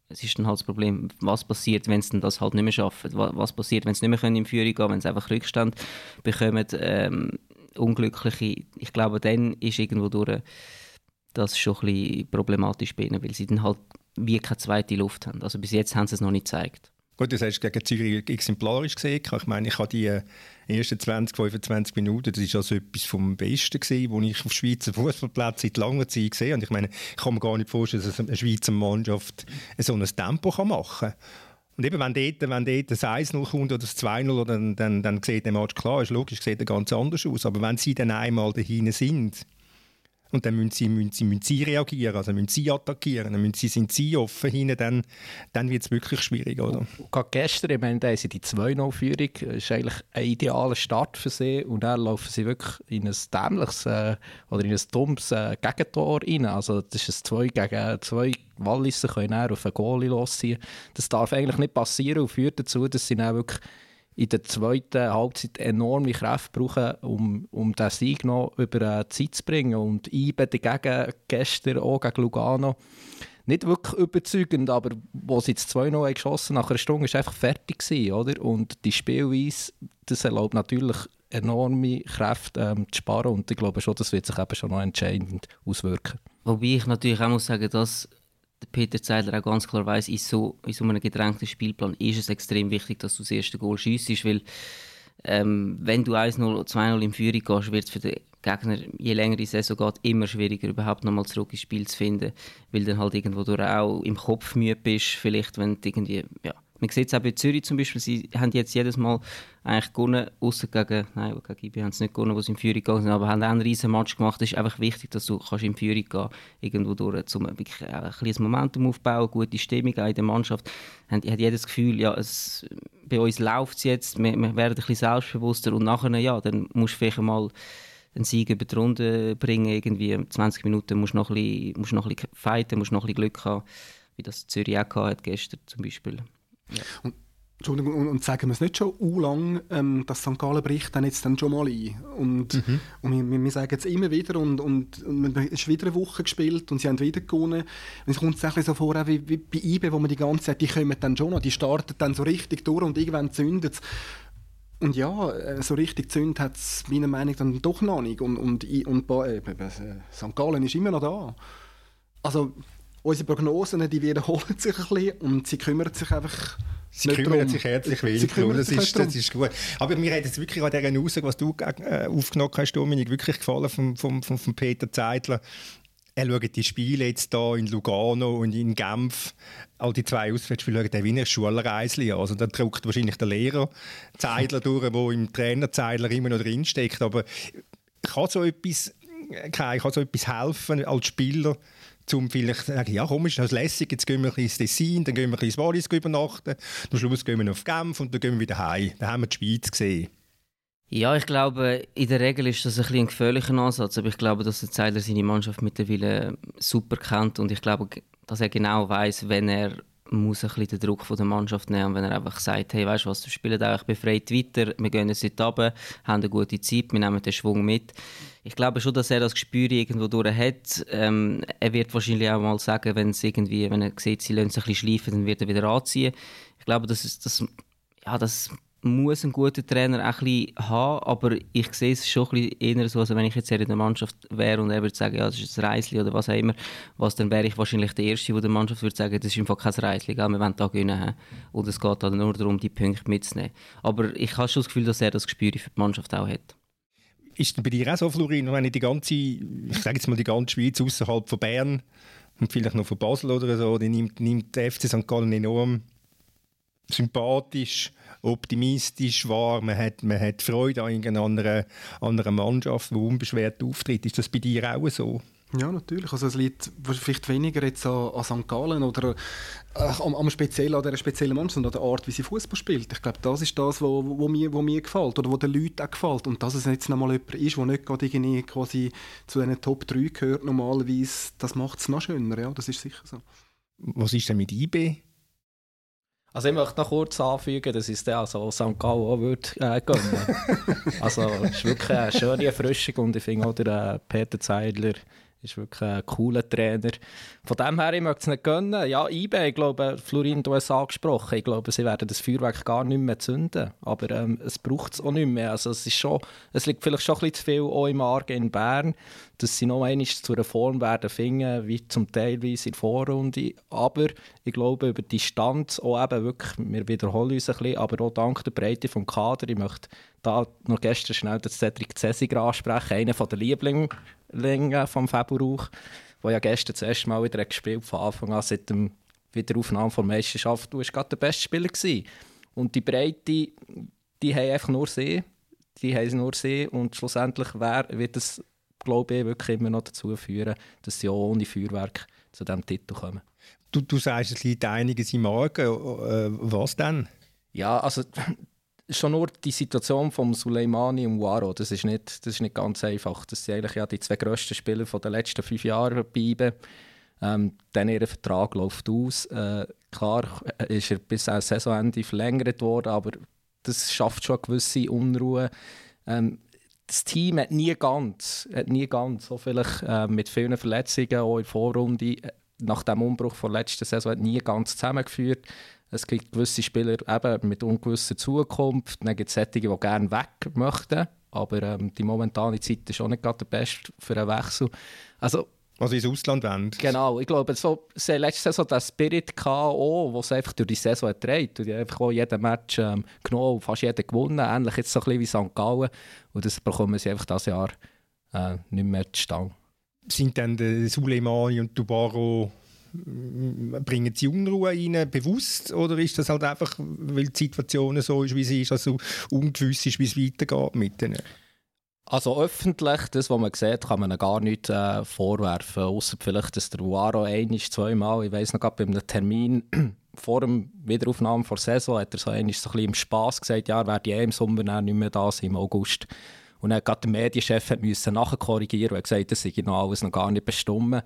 es ist dann halt das Problem, was passiert, wenn sie das halt nicht mehr schaffen? Was passiert, wenn sie nicht mehr in Führung gehen können, wenn sie einfach Rückstand bekommen? Unglückliche, ich glaube, dann ist irgendwo durch das schon ein bisschen problematisch bei ihnen, weil sie dann halt wie keine zweite Luft haben. Also bis jetzt haben sie es noch nicht gezeigt. Gut, das hast du gegen Zürich exemplarisch gesehen. Ich meine, ich habe die ersten 20, 25 Minuten, das war also etwas vom Besten gewesen, was ich auf Schweizer Fußballplätzen seit langer Zeit gesehen habe. Und ich meine, ich kann mir gar nicht vorstellen, dass eine Schweizer Mannschaft so ein Tempo machen kann. Und eben, wenn dort das 1-0 kommt oder das 2-0, dann sieht der Match, klar, ist logisch, sieht er ganz anders aus. Aber wenn sie dann einmal dahinten sind, und dann müssen sie reagieren, also müssen sie attackieren, dann sind sie offen hinten, dann wird es wirklich schwierig, oder? Gerade gestern, ich meine, da sind die 2-0-Führung, das ist eigentlich ein idealer Start für sie und dann laufen sie wirklich in ein dämliches oder in ein dummes Gegentor rein. Also das ist ein 2 gegen 2. Walliser können dann auf einen Goalie losziehen. Das darf eigentlich nicht passieren und führt dazu, dass sie dann wirklich in der zweiten Halbzeit enorme Kräfte brauchen, um den Sieg noch über die Zeit zu bringen. Und IBE dagegen gestern auch gegen Lugano nicht wirklich überzeugend, aber wo sie jetzt 2-0 geschossen nach einer Stunde, war es einfach fertig gewesen, oder? Und die Spielweise, das erlaubt natürlich enorme Kräfte zu sparen und ich glaube schon, das wird sich eben schon noch entscheidend auswirken. Wobei ich natürlich auch muss sagen, dass Peter Zeidler auch ganz klar weiss, in so einem gedrängten Spielplan ist es extrem wichtig, dass du das erste Goal schiessest, weil wenn du 1-0 oder 2-0 in Führung gehst, wird es für den Gegner, je länger die Saison geht, immer schwieriger, überhaupt nochmal zurück ins Spiel zu finden, weil dann halt irgendwo durch auch im Kopf müde bist, vielleicht, wenn du irgendwie, ja. Man sieht es auch bei Zürich zum Beispiel, sie haben jetzt jedes Mal eigentlich gewonnen, ausser gegen IB haben sie nicht gewonnen, wo sie in Führung gegangen sind, aber haben auch einen riesen Match gemacht. Es ist einfach wichtig, dass du kannst in Führung gehen irgendwo durch, um wirklich ein kleines Momentum aufbauen, gute Stimmung auch in der Mannschaft. Ich habe jedes Gefühl, ja, bei uns läuft es jetzt, wir werden ein bisschen selbstbewusster und nachher, ja, dann musst du vielleicht mal einen Sieg über die Runde bringen, irgendwie 20 Minuten musst du noch ein bisschen fighten, musst noch ein bisschen Glück haben, wie das Zürich auch hat gestern zum Beispiel. Ja. Und sagen wir es nicht schon lang, dass St. Gallen bricht dann jetzt dann schon mal ein. Und wir sagen es immer wieder und es ist wieder eine Woche gespielt und sie haben wieder gewonnen. Und es kommt sich so vor, wie bei IBE, wo man die ganze Zeit, die kommen dann schon noch, die starten dann so richtig durch und irgendwann zündet es. Und ja, so richtig gezündet hat es meiner Meinung nach dann doch noch nicht. Und St. Gallen ist immer noch da. Also unsere Prognosen, die wiederholen sich ein bisschen und sie kümmern sich einfach. Sie kümmern sich herzlich wenig darum, das ist gut. Aber mir hat jetzt wirklich an dieser Aussage, was du aufgenommen hast, Dominik, wirklich gefallen von Peter Zeidler. Er schaut die Spiele jetzt hier in Lugano und in Genf, all die 2 Auswärtsspiele, schaut er wie eine Schulreisli an. Also da drückt wahrscheinlich der Lehrer Zeidler durch, der im Trainer Zeidler immer noch drinsteckt. Aber kann so etwas helfen als Spieler, um vielleicht zu sagen, ja komm, ist das lässig, jetzt gehen wir ins Tessin, dann gehen wir ins Wallis übernachten, am Schluss gehen wir auf Genf und dann gehen wir wieder heim. Dann haben wir die Schweiz gesehen. Ja, ich glaube, in der Regel ist das ein gefährlicher Ansatz, aber ich glaube, dass der Zeidler seine Mannschaft mittlerweile super kennt und ich glaube, dass er genau weiss, wenn er muss ein bisschen den Druck von der Mannschaft nehmen, wenn er einfach sagt, hey, weißt du was, wir spielen eigentlich befreit weiter, wir gehen jetzt nicht runter, haben eine gute Zeit, wir nehmen den Schwung mit. Ich glaube schon, dass er das Gespür irgendwo durch hat. Er wird wahrscheinlich auch mal sagen, wenn er sieht, sie lassen sich ein bisschen schleifen, dann wird er wieder anziehen. Ich glaube, das muss ein guter Trainer auch ein bisschen haben, aber ich sehe es schon ein bisschen eher so, als wenn ich jetzt in der Mannschaft wäre und er würde sagen, ja, das ist ein Reisli oder was auch immer, dann wäre ich wahrscheinlich der Erste, der der Mannschaft würde sagen, das ist einfach kein Reisli, wir wollen da gewinnen. Und es geht dann nur darum, die Punkte mitzunehmen. Aber ich habe schon das Gefühl, dass er das Gespür für die Mannschaft auch hat. Ist denn bei dir auch so, Florin, wenn die ganze Schweiz außerhalb von Bern und vielleicht noch von Basel oder so, die nimmt der FC St. Gallen enorm sympathisch, optimistisch wahr, man hat Freude an irgendeiner anderen Mannschaft, die unbeschwert auftritt. Ist das bei dir auch so? Ja, natürlich. Also es liegt vielleicht weniger jetzt an St. Gallen oder am speziell an dieser speziellen Mannschaft, sondern an der Art, wie sie Fußball spielt. Ich glaube, das ist das, wo mir gefällt oder wo den Leuten auch gefällt. Und dass es jetzt nochmal jemand ist, der nicht gerade irgendwie quasi zu diesen Top 3 gehört, normalerweise, das macht es noch schöner. Ja, das ist sicher so. Was ist denn mit IB? Also ich möchte noch kurz anfügen, dass es dann also St. Gallen auch gönnen. Also es ist wirklich eine schöne Erfrischung und ich finde auch der Peter Zeidler Ist wirklich ein cooler Trainer. Von dem her, ich möchte es nicht gönnen. Ja, IB, ich glaube, Florin, du hast es angesprochen. Ich glaube, sie werden das Feuerwerk gar nicht mehr zünden. Aber es braucht es auch nicht mehr. Also es liegt vielleicht schon ein bisschen zu viel auch im Argen in Bern, dass sie noch einmal zu einer Form werden finden, wie zum Teilweise in der Vorrunde. Aber ich glaube, über die Distanz auch eben wirklich, wir wiederholen uns ein bisschen, aber auch dank der Breite vom Kader. Ich möchte da noch gestern schnell den Cedric Cesiger ansprechen, einer der Lieblinge vom Februar, der ja gestern das erste Mal wieder gespielt von Anfang an seit der Wiederaufnahme der Meisterschaft. Du warst gerade der beste Spieler gewesen. Und die Breite, die haben einfach nur sie. Die haben nur sie. Und schlussendlich wird es, glaube ich, wirklich immer noch dazu führen, dass sie auch ohne Feuerwerk zu diesem Titel kommen. Du sagst, es liegt einiges im Magen. Was denn? Ja, also schon nur die Situation von Suleimani und Ouaro, das ist nicht ganz einfach. Das sind eigentlich ja die zwei grössten Spieler der letzten 5 Jahre bei IBE. Dann ihr Vertrag läuft aus. Klar ist er bis ans Saisonende verlängert worden, aber das schafft schon eine gewisse Unruhe. Das Team hat nie ganz, so vielleicht mit vielen Verletzungen, auch in der Vorrunde, nach dem Umbruch der letzten Saison, hat nie ganz zusammengeführt. Es gibt gewisse Spieler eben mit ungewisser Zukunft, dann gibt es solche, die gerne weg möchten, aber die momentane Zeit ist auch nicht gerade der beste für einen Wechsel. Also ins Ausland wollen. Genau, ich glaube, sie haben letzte Saison den Spirit gehabt, den sie einfach durch die Saison trägt. Und die haben einfach auch jeden Match genommen und fast jeden gewonnen. Ähnlich jetzt so ein bisschen wie St. Gallen. Und das bekommen sie einfach dieses Jahr nicht mehr zustande. Sind dann der Suleimani und Dubaro, bringen sie Unruhe rein, bewusst? Oder ist das halt einfach, weil die Situation so ist, wie sie ist, also ungewiss ist, wie es weitergeht mit denen? Also öffentlich, das, was man sieht, kann man gar nicht vorwerfen. Ausser vielleicht, dass der Ouaro zweimal, ich weiss noch, gerade bei einem Termin vor der Wiederaufnahme der Saison, hat er so ein bisschen im Spass gesagt, ja, er werde im Sommer nicht mehr da sein, im August. Und dann hat der Medienchef nachkorrigieren und gesagt, das sei noch alles noch gar nicht bestimmt.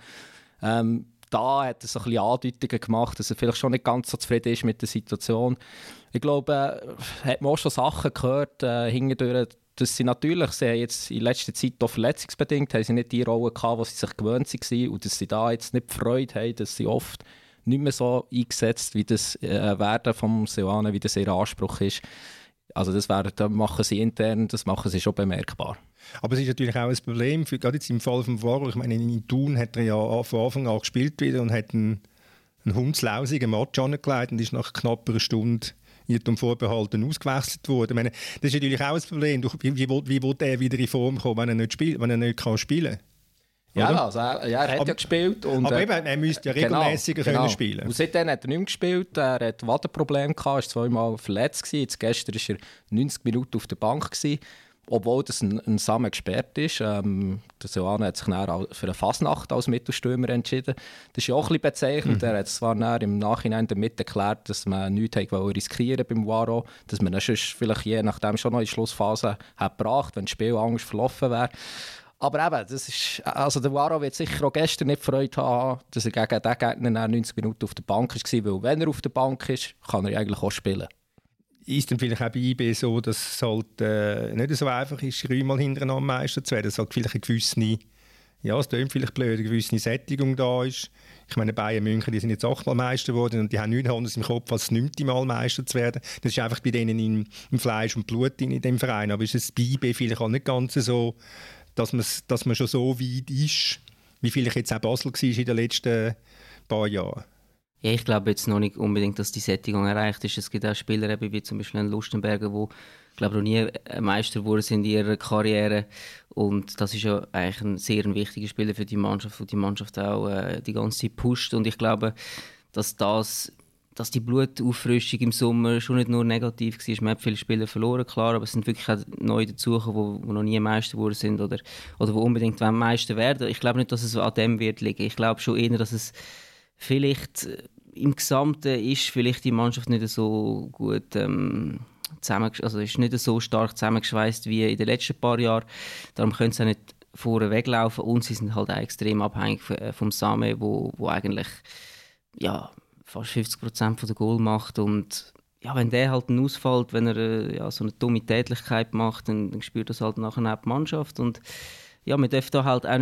Da hat er so ein bisschen Andeutungen gemacht, dass er vielleicht schon nicht ganz so zufrieden ist mit der Situation. Ich glaube, hat man auch schon Sachen gehört, hintendurch, dass sie natürlich, sie haben jetzt in letzter Zeit auch verletzungsbedingt, haben sie nicht die Rolle gehabt, die sie sich gewöhnt waren und dass sie da jetzt nicht die Freude haben, dass sie oft nicht mehr so eingesetzt, wie das Werden vom Seoane, wie das ihr Anspruch ist. Also das machen sie intern, das machen sie schon bemerkbar. Aber es ist natürlich auch ein Problem, gerade jetzt im Fall von Ouaro. Ich meine, in Thun hat er ja von Anfang an gespielt wieder und hat einen hundslausigen Match angelegt und ist nach knapp einer Stunde zum Vorbehalten ausgewechselt worden. Ich meine, das ist natürlich auch ein Problem. Wie will er wieder in Form kommen, wenn er nicht spielen kann? Ja, also er hat ja gespielt. Und, aber eben, er müsste ja regelmäßiger können spielen. Und seitdem hat er nicht mehr gespielt. Er hat Wadenprobleme gehabt, war zweimal verletzt gewesen. Jetzt gestern war er 90 Minuten auf der Bank gewesen, obwohl das ein Samen gesperrt ist. Der Seoane hat sich dann für eine Fasnacht als Mittelstürmer entschieden. Das ist ja auch ein bisschen bezeichnend. Er hat zwar im Nachhinein damit erklärt, dass man nichts riskieren beim Ouaro, dass man dann vielleicht je nachdem schon noch in die Schlussphase hat gebracht, wenn das Spiel anders verlaufen wäre. Aber eben, der Ouaro wird sicher auch gestern nicht Freude haben, dass er gegen den Gegner 90 Minuten auf der Bank war, weil wenn er auf der Bank ist, kann er eigentlich auch spielen. Ist dann vielleicht auch bei IB so, dass es halt nicht so einfach ist, 3 Mal hintereinander Meister zu werden, dass halt vielleicht eine gewisse, ja, es klingt vielleicht blöd, eine gewisse Sättigung da ist. Ich meine, Bayern München, die sind jetzt 8-mal Meister geworden und die haben nichts anderes im Kopf, als das 9. Mal Meister zu werden. Das ist einfach bei denen im Fleisch und Blut in dem Verein. Aber ist es bei IB vielleicht auch nicht ganz so, dass man schon so weit ist, wie vielleicht jetzt auch Basel war in den letzten paar Jahren? Ja, ich glaube jetzt noch nicht unbedingt, dass die Sättigung erreicht ist. Es gibt auch Spieler wie zum Beispiel ein Lustenberger, die glaube noch nie Meister geworden sind in ihrer Karriere. Und das ist ja eigentlich ein sehr wichtiger Spieler für die Mannschaft, und die Mannschaft auch die ganze Zeit pusht. Und ich glaube, dass die Blutauffrischung im Sommer schon nicht nur negativ war. Man hat viele Spieler verloren, klar, aber es sind wirklich auch neue dazugekommen, die noch nie Meister geworden sind oder die unbedingt Meister werden. Ich glaube nicht, dass es an dem wird liegen. Ich glaube schon eher, dass es vielleicht im Gesamten ist vielleicht die Mannschaft nicht so gut also ist nicht so stark zusammengeschweißt wie in den letzten paar Jahren. Darum können sie auch nicht vorne weglaufen und sie sind halt auch extrem abhängig vom Same, wo eigentlich ja, fast 50% der Goal macht. Und ja, wenn der halt ausfällt, wenn er so eine dumme Tätlichkeit macht, dann spürt das halt nachher auch die Mannschaft. Und ja, man darf da halt auch nicht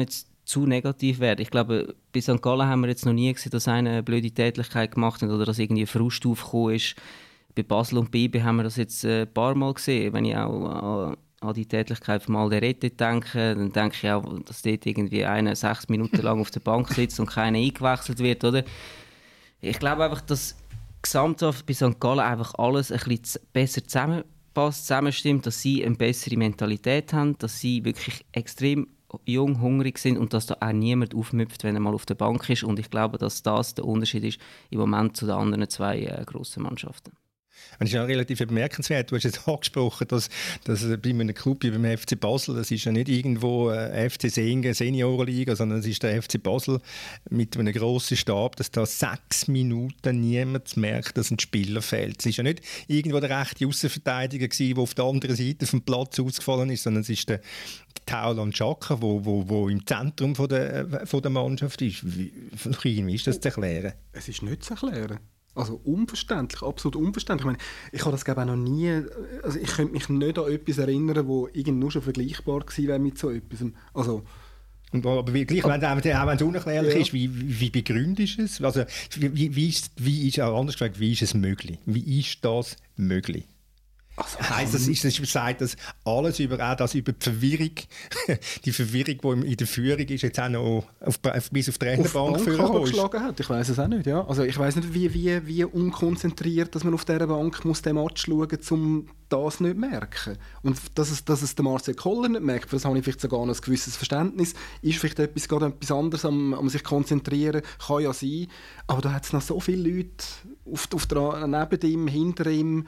zu negativ werden. Ich glaube, bei St. Gallen haben wir jetzt noch nie gesehen, dass einer eine blöde Tätlichkeit gemacht hat oder dass irgendwie Frust aufgekommen ist. Bei Basel und BB haben wir das jetzt ein paar Mal gesehen. Wenn ich auch an die Tätlichkeit von Alderete denke, dann denke ich auch, dass dort irgendwie einer 6 Minuten lang auf der Bank sitzt und keiner eingewechselt wird, oder? Ich glaube einfach, dass gesamthaft bei St. Gallen einfach alles ein bisschen besser zusammenpasst, zusammenstimmt, dass sie eine bessere Mentalität haben, dass sie wirklich extrem jung, hungrig sind und dass da auch niemand aufmüpft, wenn er mal auf der Bank ist. Und ich glaube, dass das der Unterschied ist im Moment zu den anderen 2 grossen Mannschaften. Das ist ja relativ bemerkenswert. Du hast jetzt angesprochen, dass bei einem Club wie beim FC Basel, das ist ja nicht irgendwo FC Singen, Seniorenliga, sondern es ist der FC Basel mit einem grossen Stab, dass da 6 Minuten niemand merkt, dass ein Spieler fehlt. Es ist ja nicht irgendwo der rechte Aussenverteidiger gewesen, der auf der anderen Seite vom Platz ausgefallen ist, sondern es ist der Tauland Xhaka, wo im Zentrum von der Mannschaft ist. Wie ist das zu erklären? Es ist nicht zu erklären. Also unverständlich, absolut unverständlich. Ich meine, ich habe das auch noch nie, also ich könnte mich nicht an etwas erinnern, wo nur schon vergleichbar gewesen wäre mit so etwas. Also, aber gleich, wenn es unerklärlich ist, wie begründest du es? Also, wie ist anders gefragt, wie ist es möglich? Wie ist das möglich? Also, heisst das sagt das alles über die Verwirrung, die Verwirrung, die in der Führung ist, jetzt auch noch bis auf die Trainerbank geschlagen hat. Ich weiß es auch nicht. Ja. Also ich weiß nicht, wie unkonzentriert, dass man auf dieser Bank muss den Match schauen muss, um das nicht zu merken. Und dass es der Marcel Koller nicht merkt, für das habe ich vielleicht sogar noch ein gewisses Verständnis. Ist vielleicht etwas anderes am sich konzentrieren, kann ja sein. Aber da hat es noch so viele Leute neben ihm, hinter ihm.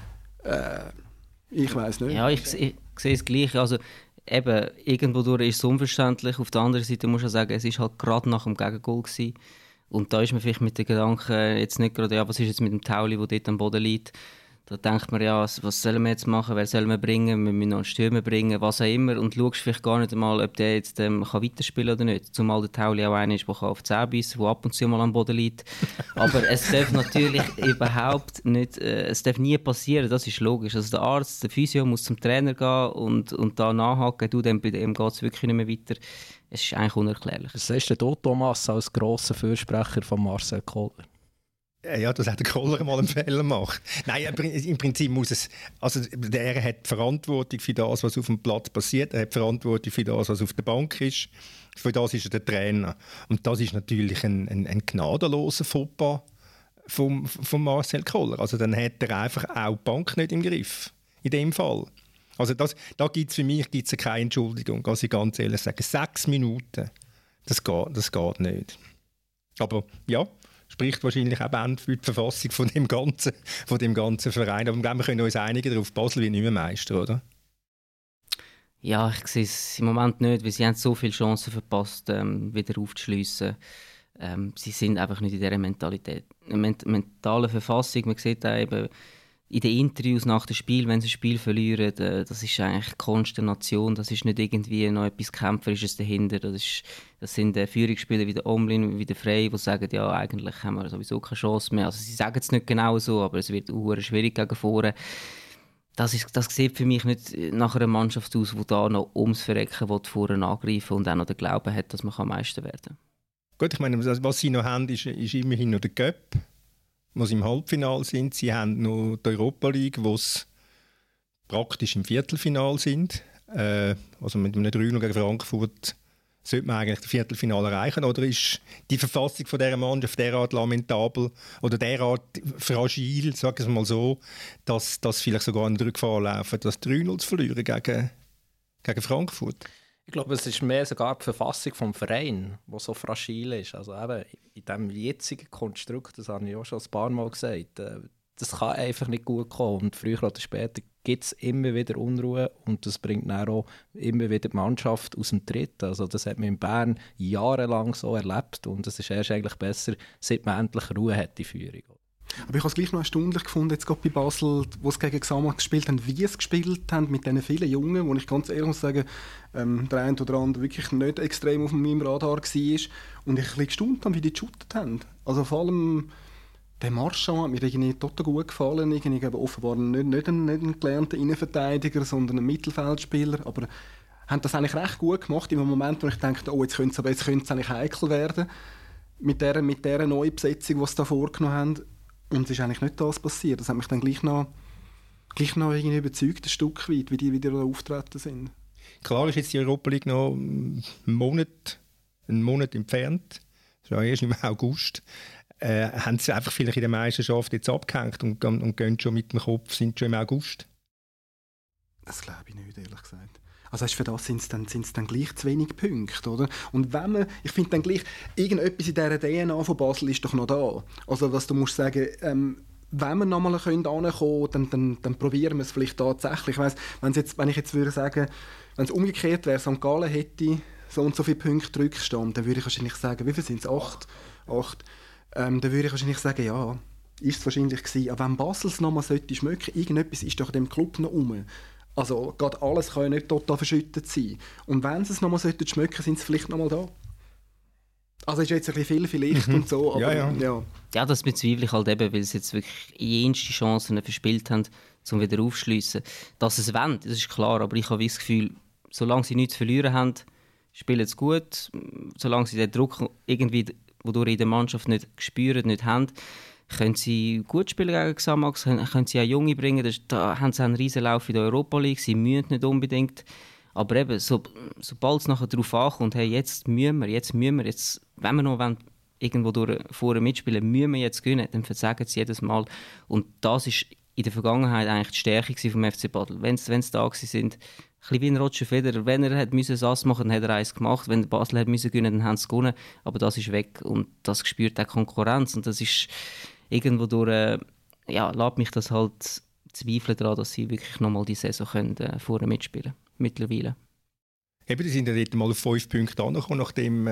Ich weiß nicht. Ja, ich sehe es gleich. Also, eben, irgendwo durch ist es unverständlich. Auf der anderen Seite muss ich sagen, es war halt gerade nach dem Gegengol gewesen. Und da ist man vielleicht mit den Gedanken jetzt nicht gerade, ja, was ist jetzt mit dem Tauli, der dort am Boden liegt. Da denkt man, ja, was sollen wir jetzt machen, wer sollen wir bringen, wir müssen noch einen Stürmer bringen, was auch immer. Und schaust vielleicht gar nicht einmal, ob der jetzt kann weiterspielen oder nicht. Zumal der Tauli auch einer ist, der auf 10 bissen, der ab und zu mal am Boden liegt. Aber es darf natürlich überhaupt nicht, es darf nie passieren, das ist logisch. Also der Arzt, der Physio muss zum Trainer gehen und da nachhaken, bei dem geht es wirklich nicht mehr weiter. Es ist eigentlich unerklärlich. Was sagst du, Thomas, als grosser Fürsprecher von Marcel Koller? Ja, das hat der Koller mal einen Fehler gemacht. Nein, im Prinzip muss es... Also er hat Verantwortung für das, was auf dem Platz passiert. Er hat Verantwortung für das, was auf der Bank ist. Für das ist er der Trainer. Und das ist natürlich ein gnadenloser Fauxpas von Marcel Koller. Also dann hat er einfach auch die Bank nicht im Griff. In dem Fall. Also da gibt es für mich keine Entschuldigung, muss ich ganz ehrlich sagen. 6 Minuten, das geht nicht. Aber ja... spricht wahrscheinlich auch für die Verfassung von dem ganzen Verein. Aber wir können uns einigen darauf, Basel wird nicht mehr Meister, oder? Ja, ich sehe es im Moment nicht, weil sie haben so viele Chancen verpasst, wieder aufzuschliessen. Sie sind einfach nicht in dieser mentalen Verfassung. Man sieht auch eben in den Interviews nach dem Spiel, wenn sie ein Spiel verlieren, das ist eigentlich Konsternation, das ist nicht irgendwie noch etwas Kämpferisches dahinter. Das sind Führungsspieler wie der Omlin, wie der Frey, die sagen, ja, eigentlich haben wir sowieso keine Chance mehr. Also sie sagen es nicht genau so, aber es wird auch schwierig gegen vorne. Das sieht für mich nicht nach einer Mannschaft aus, die da noch ums Verrecken vorne angreifen und auch noch den Glauben hat, dass man Meister werden kann. Gut, ich meine, was sie noch haben, ist immerhin noch der Cup, wo sie im Halbfinale sind. Sie haben noch die Europa League, wo sie praktisch im Viertelfinale sind. Also mit einem 3-0 gegen Frankfurt sollte man eigentlich das Viertelfinale erreichen. Oder ist die Verfassung von dieser Mannschaft derart lamentabel oder derart fragil, sagen wir mal so, dass vielleicht sogar in der Gefahr laufen, das 3-0 zu verlieren gegen Frankfurt? Ich glaube, es ist mehr sogar die Verfassung des Vereins, die so fragil ist. Also eben in diesem jetzigen Konstrukt, das habe ich auch schon ein paar Mal gesagt, das kann einfach nicht gut kommen. Und früher oder später gibt es immer wieder Unruhe und das bringt dann auch immer wieder die Mannschaft aus dem Tritt. Also das hat man in Bern jahrelang so erlebt und es ist erst eigentlich besser, seit man endlich Ruhe hat, die Führung. Aber ich habe es gleich noch erstaunlich gefunden, jetzt gerade bei Basel, wo sie gegen Xamax gespielt haben, wie sie gespielt haben mit diesen vielen Jungen, wo ich ganz ehrlich muss sagen, der eine oder andere wirklich nicht extrem auf meinem Radar war und ich ein bisschen gestaunt habe, wie die geshootet haben. Also vor allem der Marchand hat mir irgendwie total gut gefallen, irgendwie offenbar nicht ein gelernter Innenverteidiger, sondern ein Mittelfeldspieler, aber haben das eigentlich recht gut gemacht. Im Moment, wo ich denke, oh, jetzt könnte es eigentlich heikel werden, mit dieser neuen Besetzung, die sie da vorgenommen haben. Und es ist eigentlich nicht das passiert. Das hat mich dann gleich noch irgendwie überzeugt, ein Stück weit, wie die da auftreten sind. Klar ist jetzt die Europa League noch einen Monat entfernt. Das ist ja erst im August. Haben sie einfach vielleicht in der Meisterschaft jetzt abgehängt und gehen schon mit dem Kopf, sind schon im August? Das glaube ich nicht, ehrlich gesagt. Also für das sind es dann gleich zu wenig Punkte, oder? Und ich finde dann gleich, irgendetwas in dieser DNA von Basel ist doch noch da. Also was du musst sagen, wenn wir nochmal ankommen können, dann probieren wir es vielleicht tatsächlich. Ich weiss, wenn ich jetzt würde sagen, wenn es umgekehrt wäre, St. Gallen hätte so und so viele Punkte Rückstand, dann würde ich wahrscheinlich sagen, wie viel sind es? 8. Dann würde ich wahrscheinlich sagen, ja, ist es wahrscheinlich gewesen. Aber wenn Basel es nochmal schmecken sollte, irgendetwas ist doch in dem Club noch rum. Also gerade alles kann ja nicht total verschüttet sein. Und wenn sie es nochmal schmecken sollten, sind sie vielleicht nochmal da. Also ist jetzt ein bisschen viel vielleicht und so, aber ja, das bezweifle ich halt eben, weil sie jetzt wirklich jenste Chancen verspielt haben, um wieder aufzuschliessen. Dass sie es wollen, das ist klar, aber ich habe das Gefühl, solange sie nichts zu verlieren haben, spielen sie gut. Solange sie den Druck irgendwie, wodurch in der Mannschaft nicht spüren, nicht haben, können sie gut spielen gegen Xamax, können sie auch Junge bringen. Da haben sie einen riesen Lauf in der Europa League, sie müssen nicht unbedingt. Aber eben, sobald es nachher darauf ankommt, hey, jetzt müssen wir, wenn wir noch irgendwo vorne mitspielen, müssen wir jetzt gewinnen, dann versagen sie jedes Mal. Und das ist in der Vergangenheit eigentlich die Stärke vom FC Basel. Wenn sie da waren, ein bisschen wie ein Roger Federer. Wenn er ein Sass machen musste, dann hat er eins gemacht. Wenn Basel hat gewinnen, dann haben sie gewonnen. Aber das ist weg und das spürt auch Konkurrenz. Und das ist irgendwo durch, lässt mich das halt zweifeln daran, dass sie wirklich nochmal die Saison können, vorne mitspielen können. Mittlerweile. Eben, die sind ja dort mal auf 5 Punkte angekommen, nachdem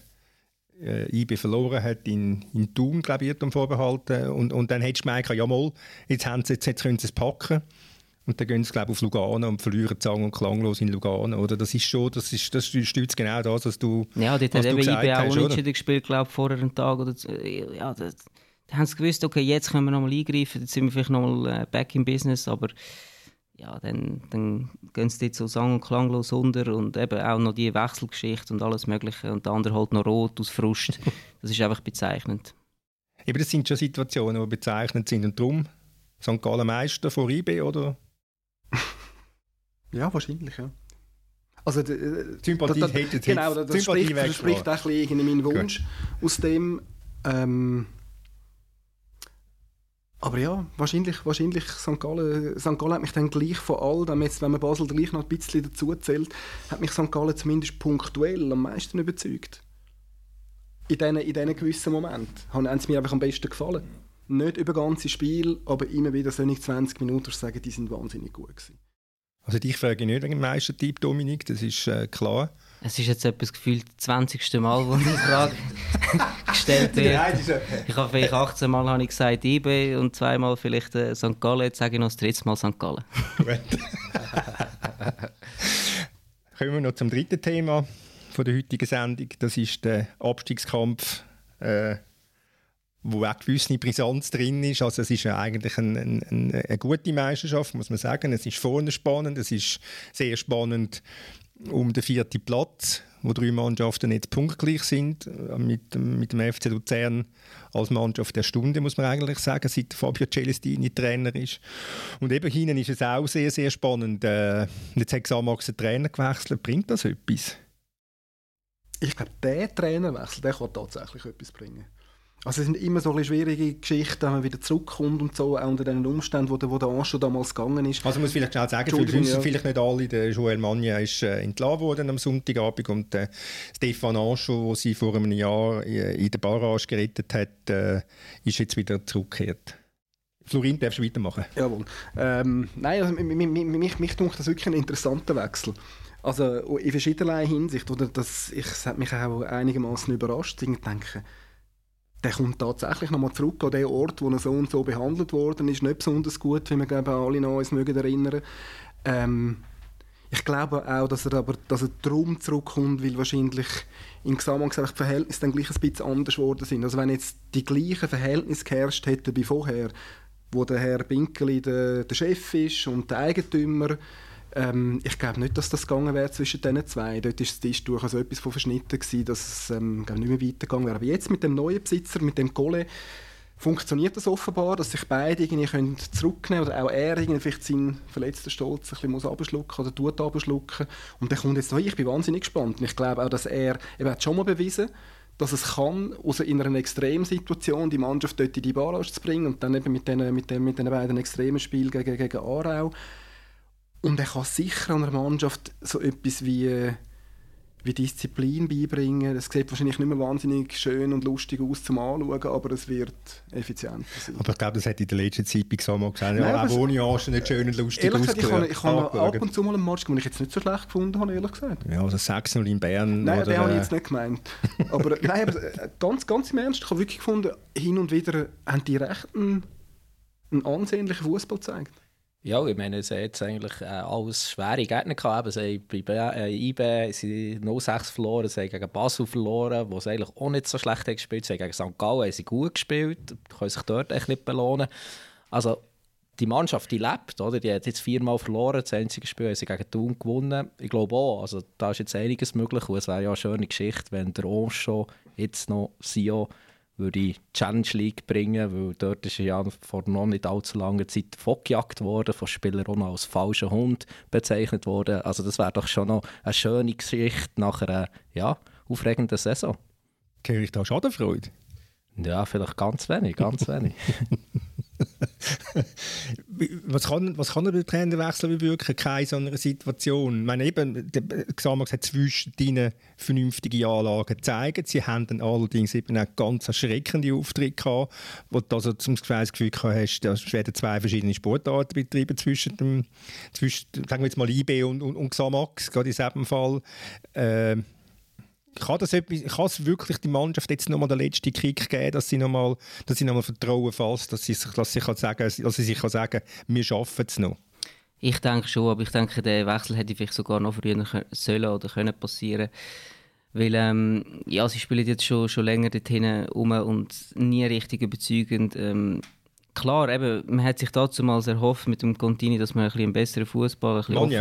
IB verloren hat in Thun, glaube ich, am Vorbehalten. Und dann hättest du gemerkt, ja mal, jetzt können sie es packen. Und dann gehen sie, glaube ich, auf Lugano und verlieren sang- und klanglos in Lugano. Oder? Das stützt genau das, was du ja, dort hat eben IB auch unentschieden gespielt, glaube ich, vorher einen Tag. Oder ja, da haben sie gewusst, okay, jetzt können wir nochmal eingreifen, jetzt sind wir vielleicht nochmal back in business, aber ja, dann gehen sie dort so sang- und klanglos unter und eben auch noch die Wechselgeschichte und alles Mögliche und der andere halt noch rot aus Frust. Das ist einfach bezeichnend. Eben, das sind schon Situationen, die bezeichnend sind und darum St. Gallen Meister vor IB, oder? Ja, wahrscheinlich, ja. Also, Sympathie genau, das spricht auch ein bisschen mein Wunsch aus dem. Aber ja, wahrscheinlich St. Gallen hat mich dann gleich von all dem, jetzt, wenn man Basel gleich noch ein bisschen dazu zählt, hat mich St. Gallen zumindest punktuell am meisten überzeugt. In diesen gewissen Momenten haben sie mir einfach am besten gefallen. Nicht über das ganze Spiel, aber immer wieder so 20 Minuten sagen, die sind wahnsinnig gut gewesen. Also dich frage ich nicht wegen dem Meistertipp, Dominik, das ist klar. Es ist jetzt etwas gefühlt das 20. Mal, wo die Frage gestellt wird. Ich habe vielleicht 18 Mal habe ich gesagt IB und 2 Mal vielleicht St. Gallen, jetzt sage ich noch das 3. Mal St. Gallen. Gut. Kommen wir noch zum dritten Thema von der heutigen Sendung. Das ist der Abstiegskampf, wo auch gewisse Brisanz drin ist. Also es ist ja eigentlich eine gute Meisterschaft, muss man sagen. Es ist vorne spannend, es ist sehr spannend um den 4. Platz, wo 3 Mannschaften jetzt punktgleich sind, mit dem FC Luzern als Mannschaft der Stunde, muss man eigentlich sagen, seit Fabio Celestini Trainer ist. Und eben hinten ist es auch sehr, sehr spannend. Jetzt hat Xamax den Trainer gewechselt. Bringt das etwas? Ich glaube, der Trainerwechsel, der kann tatsächlich etwas bringen. Also es sind immer so ein schwierige Geschichten, wenn man wieder zurückkommt und so, auch unter den Umständen, wo der Anschluss damals gegangen ist. Also muss vielleicht schnell sagen, für wissen vielleicht nicht alle, der Joël Magna ist entlassen worden am Sonntagabend und Stefan Anschluss, der sie vor einem Jahr in der Barrage gerettet hat, ist jetzt wieder zurückgekehrt. Florin, darfst du weitermachen? Jawohl. Nein, also, mich dunkt das wirklich ein interessanter Wechsel. Also in verschiedener Hinsicht. Oder das hat mich auch einigermaßen überrascht. Ich denke, der kommt tatsächlich nochmal zurück an den Ort, wo er so und so behandelt worden ist. Nicht besonders gut, wie wir glaube alle noch uns erinnern mögen. Ich glaube auch, dass er darum zurückkommt, weil wahrscheinlich in Xamax die Verhältnisse dann gleich ein bisschen anders geworden sind. Also wenn jetzt die gleichen Verhältnisse geherrscht hätten wie vorher, wo der Herr Binkeli der Chef ist und der Eigentümer, Ich glaube nicht, dass das gegangen wäre zwischen diesen zwei. Dort war das Tisch durchaus etwas von verschnitten gewesen, dass es nicht mehr weitergegangen wäre. Aber jetzt mit dem neuen Besitzer, mit dem Gole, funktioniert das offenbar, dass sich beide irgendwie zurücknehmen können oder auch er irgendwie vielleicht seinen verletzten Stolz ein bisschen abschlucken oder tut abschlucken. Und der kommt jetzt neu. Ich bin wahnsinnig gespannt. Und ich glaube auch, dass er hat schon mal bewiesen, dass es kann, also in einer Extremsituation die Mannschaft dort in die Barrage zu bringen und dann eben mit den beiden extremen Spielen gegen Aarau. Und er kann sicher einer Mannschaft so etwas wie Disziplin beibringen. Das sieht wahrscheinlich nicht mehr wahnsinnig schön und lustig aus zum Anschauen, aber es wird effizienter sein. Aber ich glaube, das hat in der letzten Zeit bei Xamax gesagt, auch ohne Arsch nicht schön und lustig ausgesehen. Ich habe ab und zu mal einen Match, den ich jetzt nicht so schlecht gefunden habe, ehrlich gesagt. Ja, also 6-0 in Bern. Nein, den habe ich jetzt nicht gemeint. Aber ganz im Ernst, ich habe wirklich gefunden, hin und wieder haben die recht einen ansehnlichen Fußball gezeigt. Ja, ich meine, es hat jetzt eigentlich alles schwere Gegner gehabt. Sie haben bei IB 0-6 verloren, sie haben gegen Basel verloren, wo sie eigentlich auch nicht so schlecht haben gespielt. Sie haben gegen St. Gallen haben sie gut gespielt, können sich dort echt nicht belohnen. Also die Mannschaft, die lebt, oder? Die hat jetzt 4-mal verloren, das einzige Spiel haben sie gegen Thun gewonnen. Ich glaube auch, also da ist jetzt einiges möglich und es wäre ja eine schöne Geschichte, wenn der Ancho jetzt noch Sio würde die Challenge League bringen, weil dort ist ja vor noch nicht allzu langer Zeit fortgejagt worden, von Spielern auch noch als falscher Hund bezeichnet worden. Also das wäre doch schon noch eine schöne Geschichte nach einer aufregenden Saison. Kriege ich da Schadenfreude? Ja, vielleicht ganz wenig, ganz wenig. Was kann der Trainerwechsel bewirken? Keine so einer Situation. Ich meine, eben, der Xamax hat zwischendrin vernünftige Anlagen gezeigt. Sie haben dann allerdings eben auch ganz erschreckende Auftritte gehabt, wo du also zum Gefühl hast, da werden zwei verschiedene Sportarten betrieben zwischen sagen wir jetzt mal IB und Xamax, gerade in diesem Fall. Kann es wirklich die Mannschaft jetzt nochmal den letzten Kick geben, dass sie nochmal Vertrauen fasst, dass sie sich sagen, wir schaffen es noch? Ich denke schon, aber ich denke, der Wechsel hätte vielleicht sogar noch früher sollen oder können passieren. Weil sie spielen jetzt schon länger dorthin rum und nie richtig überzeugend. Klar, eben, man hat sich dazu mal erhofft mit dem Contini, dass man ein bisschen einen besseren Fußball,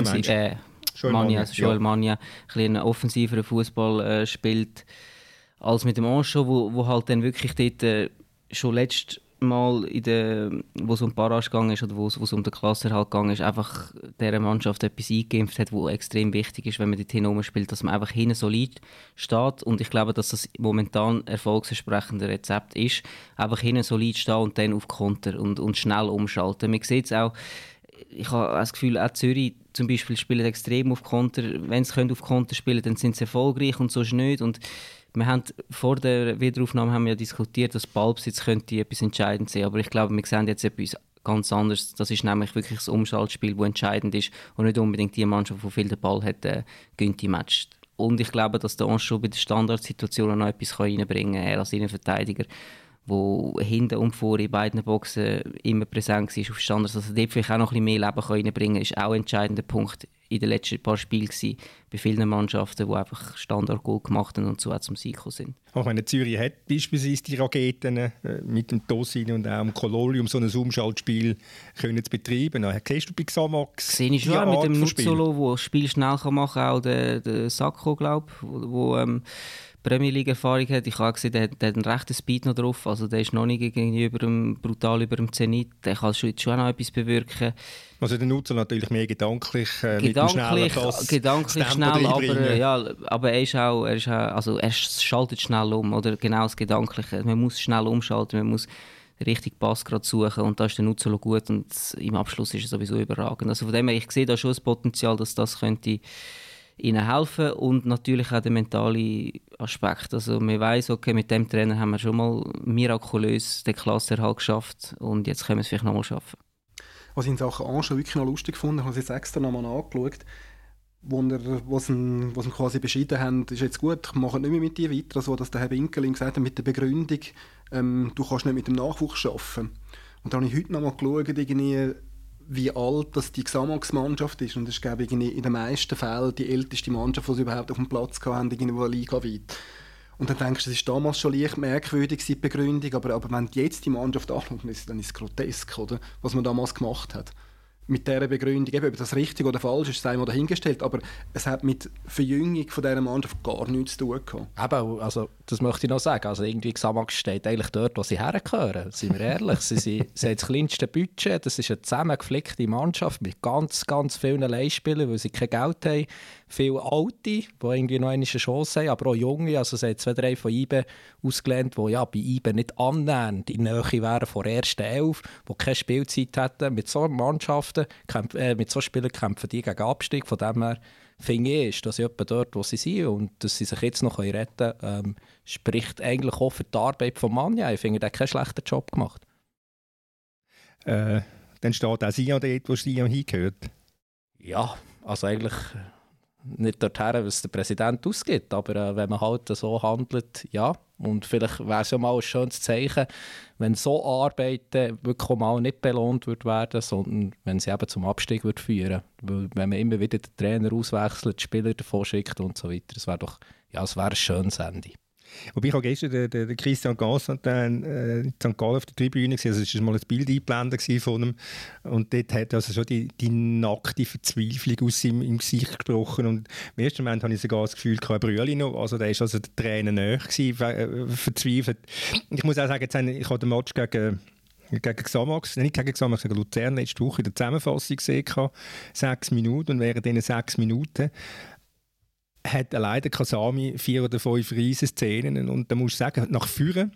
Joel Mania, einen offensiveren Fußball spielt als mit dem Ancho, wo halt dann wirklich dort schon letztes Mal, wo es um die Barrage gegangen ist oder wo es um den Klassenerhalt gegangen ist, einfach dieser Mannschaft etwas eingeimpft hat, was extrem wichtig ist, wenn man dort hinten spielt, dass man einfach hinten solid steht. Und ich glaube, dass das momentan erfolgsversprechende Rezept ist, einfach hinten solid stehen und dann auf Konter und schnell umschalten. Man sieht es auch, ich habe das Gefühl, auch Zürich zum Beispiel spielen extrem auf Konter. Wenn sie auf Konter spielen, dann sind sie erfolgreich und sonst nicht. Und wir haben vor der Wiederaufnahme haben wir ja diskutiert, dass Ballbesitz könnte etwas entscheidend sein. Aber ich glaube, wir sehen jetzt etwas ganz anderes. Das ist nämlich wirklich das Umschaltspiel, das entscheidend ist und nicht unbedingt die Mannschaft, die viel den Ball hat, gewinnt die Match. Und ich glaube, dass der Ancho bei den Standardsituationen noch etwas reinbringen kann. Er als Innenverteidiger, der hinten und vor in beiden Boxen immer präsent war auf Standards, dass er dort vielleicht auch noch ein bisschen mehr Leben reinbringen kann, ist auch ein entscheidender Punkt in den letzten paar Spielen gewesen, bei vielen Mannschaften, die einfach Standard-Goal gemacht haben und so auch zum Sieg gekommen sind. Ich meine, Zürich hat beispielsweise die Raketen mit dem Tosin und auch dem Kololi, um so ein Umschaltspiel zu betreiben. Siehst du bei Xamax sehe ich schon mit dem Nuzzolo, der das Spiel schnell machen kann, auch der Sacco, glaube ich, wo Premier League-Erfahrung hat. Ich habe gesehen, der hat einen rechten Speed noch drauf. Also der ist noch nicht brutal über dem Zenit. Der kann schon auch noch etwas bewirken. Also der Nutzer natürlich mehr gedanklich gedanklich schnell, aber er schaltet schnell um. Oder genau das Gedankliche. Man muss schnell umschalten, man muss den richtigen Pass gerade suchen und da ist der Nutzer gut und im Abschluss ist er sowieso überragend. Also von dem her, ich sehe da schon das Potenzial, dass das könnte ihnen helfen und natürlich auch der mentale Aspekt. Also man weiss, okay, mit dem Trainer haben wir schon mal mirakulös den Klassenerhalt geschafft und jetzt können wir es vielleicht noch mal schaffen. Was ich in Sachen Anschau wirklich noch lustig fand, ich habe es jetzt extra noch mal angeschaut, wo sie quasi beschieden haben, ist jetzt gut, ich mache nicht mehr mit dir weiter, also dass der Herr Winkeling gesagt hat, mit der Begründung, du kannst nicht mit dem Nachwuchs arbeiten. Und da habe ich heute noch mal geschaut, wie alt das die Xamax-Mannschaft ist. Und das ist, glaube ich, in den meisten Fällen die älteste Mannschaft, die sie überhaupt auf dem Platz hatten, irgendwo ligaweit. Und dann denkst du, das war damals schon leicht merkwürdig, die Begründung, aber wenn du jetzt die Mannschaft anschaust, dann ist es grotesk, oder? Was man damals gemacht hat. mit dieser Begründung, eben, ob das richtig oder falsch ist, sei mal dahingestellt, aber es hat mit Verjüngung von dieser Mannschaft gar nichts zu tun gehabt. Eben, also, das möchte ich noch sagen. Also irgendwie Xamax steht eigentlich dort, wo sie hergehören. Seien wir ehrlich. Sie haben das kleinste Budget. Das ist eine zusammengeflickte Mannschaft mit ganz, ganz vielen Leihspielern, weil sie kein Geld haben. Viele Alte, die irgendwie noch eine Chance haben, aber auch Junge. Also sie haben 2, 3 von IBE ausgelernt, die ja bei IBE nicht annähernd in Nähe wären von der ersten 11, die keine Spielzeit hätten. Mit so Mannschaften, mit so Spielern kämpfen die gegen Abstieg. Von dem her finde ich, ist, dass sie etwa dort, wo sie sind und dass sie sich jetzt noch retten können, spricht eigentlich auch für die Arbeit von Manja. Ich finde, der hat keinen schlechten Job gemacht. Dann steht auch Sion dort, wo Sion hingehört. Ja, also eigentlich nicht dorthin, was der Präsident ausgibt, aber wenn man halt so handelt, ja. Und vielleicht wäre es ja mal ein schönes Zeichen, wenn so Arbeiten wirklich auch mal nicht belohnt werden, sondern wenn sie eben zum Abstieg führen. Weil wenn man immer wieder den Trainer auswechselt, die Spieler davon schickt und so weiter, das wäre doch, ja, es wäre ein schönes Ende. Wobei ich habe gestern den Christian Gassantin in St. Gallen auf der Tribüne gesehen, also es war mal ein Bild eingeblendet von ihm und dort hat also schon die nackte Verzweiflung aus seinem Gesicht gesprochen und im ersten Moment habe ich sogar das Gefühl, er brüllte noch, also der war also der Tränen nahe gewesen, verzweifelt. Ich muss auch sagen, ich habe den Match gegen Xamax, nicht gegen Xamax, gegen Luzern letzte Woche in der Zusammenfassung gesehen, 6 Minuten und während diesen 6 Minuten hat leider Kasami 4 oder 5 riesen Szenen und da muss ich sagen, nach vorne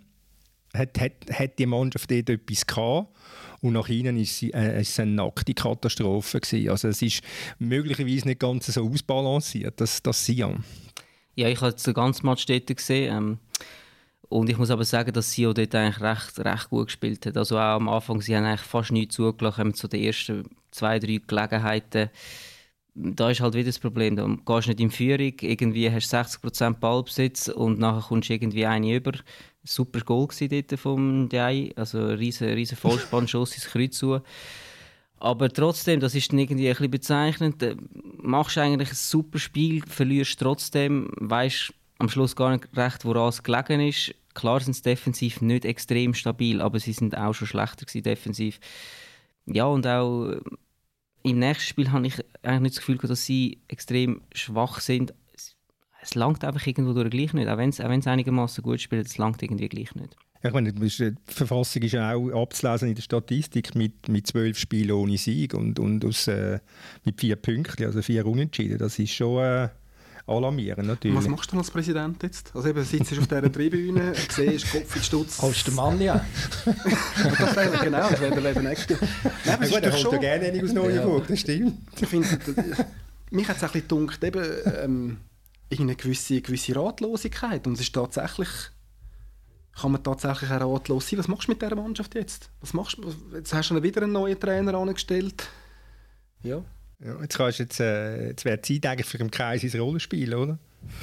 hat die Mannschaft dort etwas gehabt und nach hinten ist es eine nackte Katastrophe gewesen. Also es ist möglicherweise nicht ganz so ausbalanciert, das Sion. Ja, ich habe den ganzen Match dort gesehen und ich muss aber sagen, dass Sion dort eigentlich recht gut gespielt hat. Also auch am Anfang, sie haben eigentlich fast nichts zugelassen, mit so den ersten 2, 3 Gelegenheiten. Da ist halt wieder das Problem, da gehst du nicht in Führung, irgendwie hast du 60% Ballbesitz und nachher kommst du irgendwie eine über. Super Goal war dort vom Diaye, also ein riesen Vollspannschuss ins Kreuz zu. Aber trotzdem, das ist dann irgendwie ein bisschen bezeichnend, machst du eigentlich ein super Spiel, verlierst trotzdem, weisst am Schluss gar nicht recht, woran es gelegen ist. Klar sind sie defensiv nicht extrem stabil, aber sie sind auch schon schlechter gewesen, defensiv. Ja, und auch im nächsten Spiel habe ich eigentlich nicht das Gefühl, dass sie extrem schwach sind. Es langt einfach irgendwo durch gleich nicht. Auch wenn sie einigermaßen gut spielen, es langt irgendwie gleich nicht. Ich meine, die Verfassung ist ja auch abzulesen in der Statistik mit 12 Spielen ohne Sieg und mit 4 Punkten, also 4 Unentschieden. Das ist schon alarmierend natürlich. Was machst du als Präsident jetzt? Also eben, sitzt du auf dieser Tribüne, siehst Kopf in den Stutz. Holst du den Mann, ja? Das wäre genau, das wäre der nächste. Nein, aber gut, er holt ja gerne einen aus Neuenburg, das stimmt. Ich finde, mich hat es ein bisschen gedacht, eben, eine gewisse Ratlosigkeit. Und es ist tatsächlich, kann man tatsächlich auch ratlos sein. Was machst du mit dieser Mannschaft jetzt? Was machst du? Jetzt hast du wieder einen neuen Trainer angestellt. Ja. Ja, jetzt wäre Zeit eigentlich für den Kreis ins Rollenspiel, oder?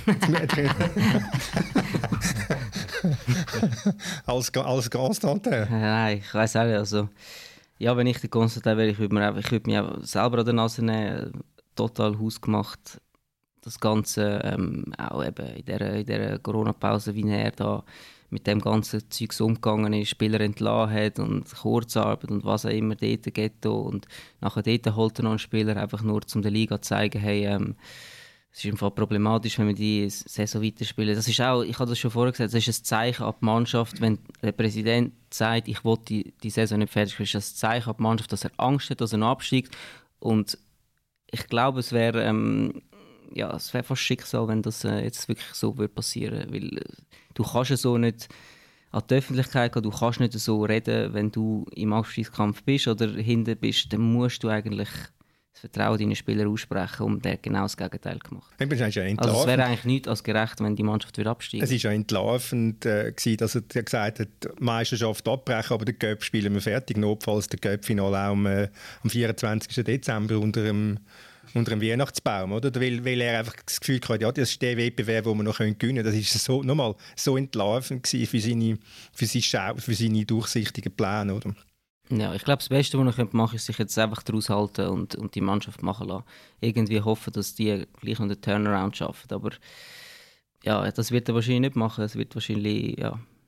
als Constantin. Nein, ich weiss auch nicht. Also, ja, wenn ich der Constantin wäre, ich würde mich auch selber an der Nase nehmen. Total hausgemacht. Das Ganze auch eben in dieser Corona-Pause, wie er da mit dem ganzen Zeugs umgegangen ist, Spieler entlassen hat und Kurzarbeit und was auch immer dort Ghetto und nachher dort holt er noch einen Spieler, einfach nur um der Liga zu zeigen, hey, es ist im Fall problematisch, wenn wir die Saison weiterspielen. Das ist auch, ich habe das schon vorher gesagt, das ist ein Zeichen an die Mannschaft, wenn der Präsident sagt, ich will die Saison nicht fertig spielen, ist das ein Zeichen an die Mannschaft, dass er Angst hat, dass er absteigt und ich glaube, es wäre fast Schicksal, wenn das jetzt wirklich so passieren würde, weil du kannst ja so nicht an die Öffentlichkeit gehen, du kannst nicht so reden, wenn du im Abstiegskampf bist oder hinten bist, dann musst du eigentlich das Vertrauen deinen Spielern aussprechen und der hat genau das Gegenteil gemacht. Also es wäre eigentlich nichts als gerecht, wenn die Mannschaft wieder absteigt. Es war ja entlarvend, dass er gesagt hat, die Meisterschaft abbrechen, aber den Cup spielen wir fertig, notfalls der Cup-Finale auch am 24. Dezember unter dem Weihnachtsbaum, oder? Weil er einfach das Gefühl hatte, ja, das ist der Wettbewerb, den wir noch gewinnen können. Das war nochmal so entlarvend für seine durchsichtigen Pläne, oder? Ja, ich glaube, das Beste, was ich machen könnte, ist sich jetzt einfach daraus halten und die Mannschaft machen lassen. Irgendwie hoffen, dass die gleich noch den Turnaround schaffen. Aber ja, das wird er wahrscheinlich nicht machen. Es wird wahrscheinlich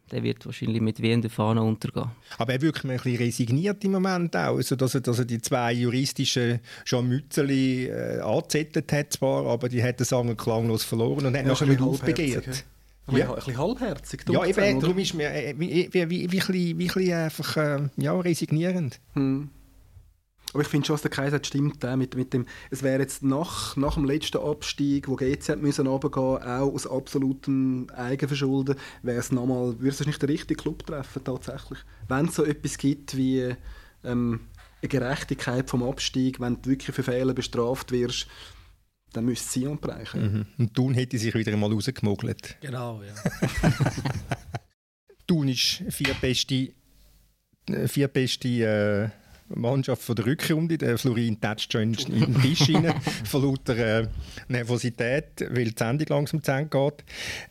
der wird wahrscheinlich mit wehenden Fahnen untergehen. Aber er wirkt mir ein bisschen resigniert im Moment auch, also dass er die 2 juristischen Scharmützeli angezettelt hat zwar, aber die hat den Sagen klanglos verloren und hat nachher wieder aufbegehrt. Ja. Ein bisschen halbherzig. Ja, eben, darum ist mir wie einfach resignierend. Aber ich finde schon, was der Kaiser stimmt, mit dem, es wäre jetzt nach dem letzten Abstieg, wo GC müssen runtergehen, auch aus absolutem Eigenverschulden, würde es nicht der richtige Club treffen tatsächlich. Wenn es so etwas gibt wie eine Gerechtigkeit vom Abstieg, wenn du wirklich für Fehler bestraft wirst, dann müsste Sion brechen. Und Thun hätte sich wieder einmal rausgemogelt. Genau, ja. Thun ist vierbeste Mannschaft von der Rückrunde. Der Florin tätscht schon in den Tisch rein, von lauter Nervosität, weil die Sendung langsam zu Ende geht.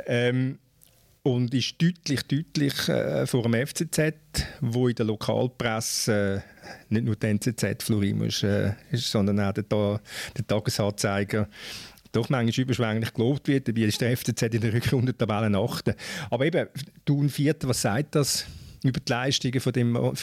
Und ist deutlich vor dem FCZ, wo in der Lokalpresse nicht nur die NZZ Florin ist, sondern auch der Tagesanzeiger doch manchmal überschwänglich gelobt wird. Dabei ist der FCZ in der Rückrunde Tabellen 8. Aber eben, Thun 4., was sagt das über die Leistungen von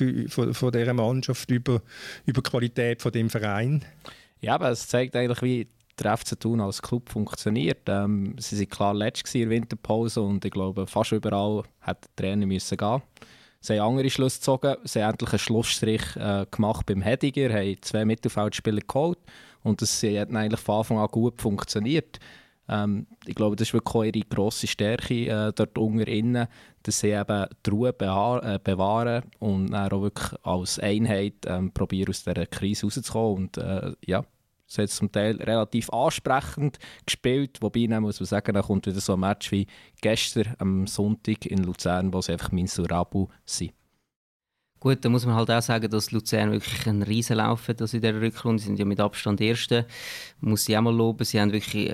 dieser Mannschaft, über die Qualität von dem Verein? Ja, aber es zeigt eigentlich, wie der FC Thun als Club funktioniert. Sie waren klar letztes in der Winterpause und ich glaube, fast überall hätte der Trainer müssen gehen. Sie haben andere Schlüsse gezogen, sie haben endlich einen Schlussstrich gemacht beim Hediger, haben 2 Mittelfeldspieler geholt und das hat eigentlich von Anfang an gut funktioniert. Ich glaube, das ist wirklich auch ihre grosse Stärke dort unten innen, dass sie eben die Ruhe bewahren und dann auch wirklich als Einheit probieren, aus dieser Krise rauszukommen. Und sie hat zum Teil relativ ansprechend gespielt, wobei, dann muss man sagen, dann kommt wieder so ein Match wie gestern am Sonntag in Luzern, wo sie einfach Minsurabu sind. Gut, da muss man halt auch sagen, dass Luzern wirklich einen Riesenlauf hat in dieser Rückrunde. Sie sind ja mit Abstand Erste. Man muss sie auch mal loben. Sie haben wirklich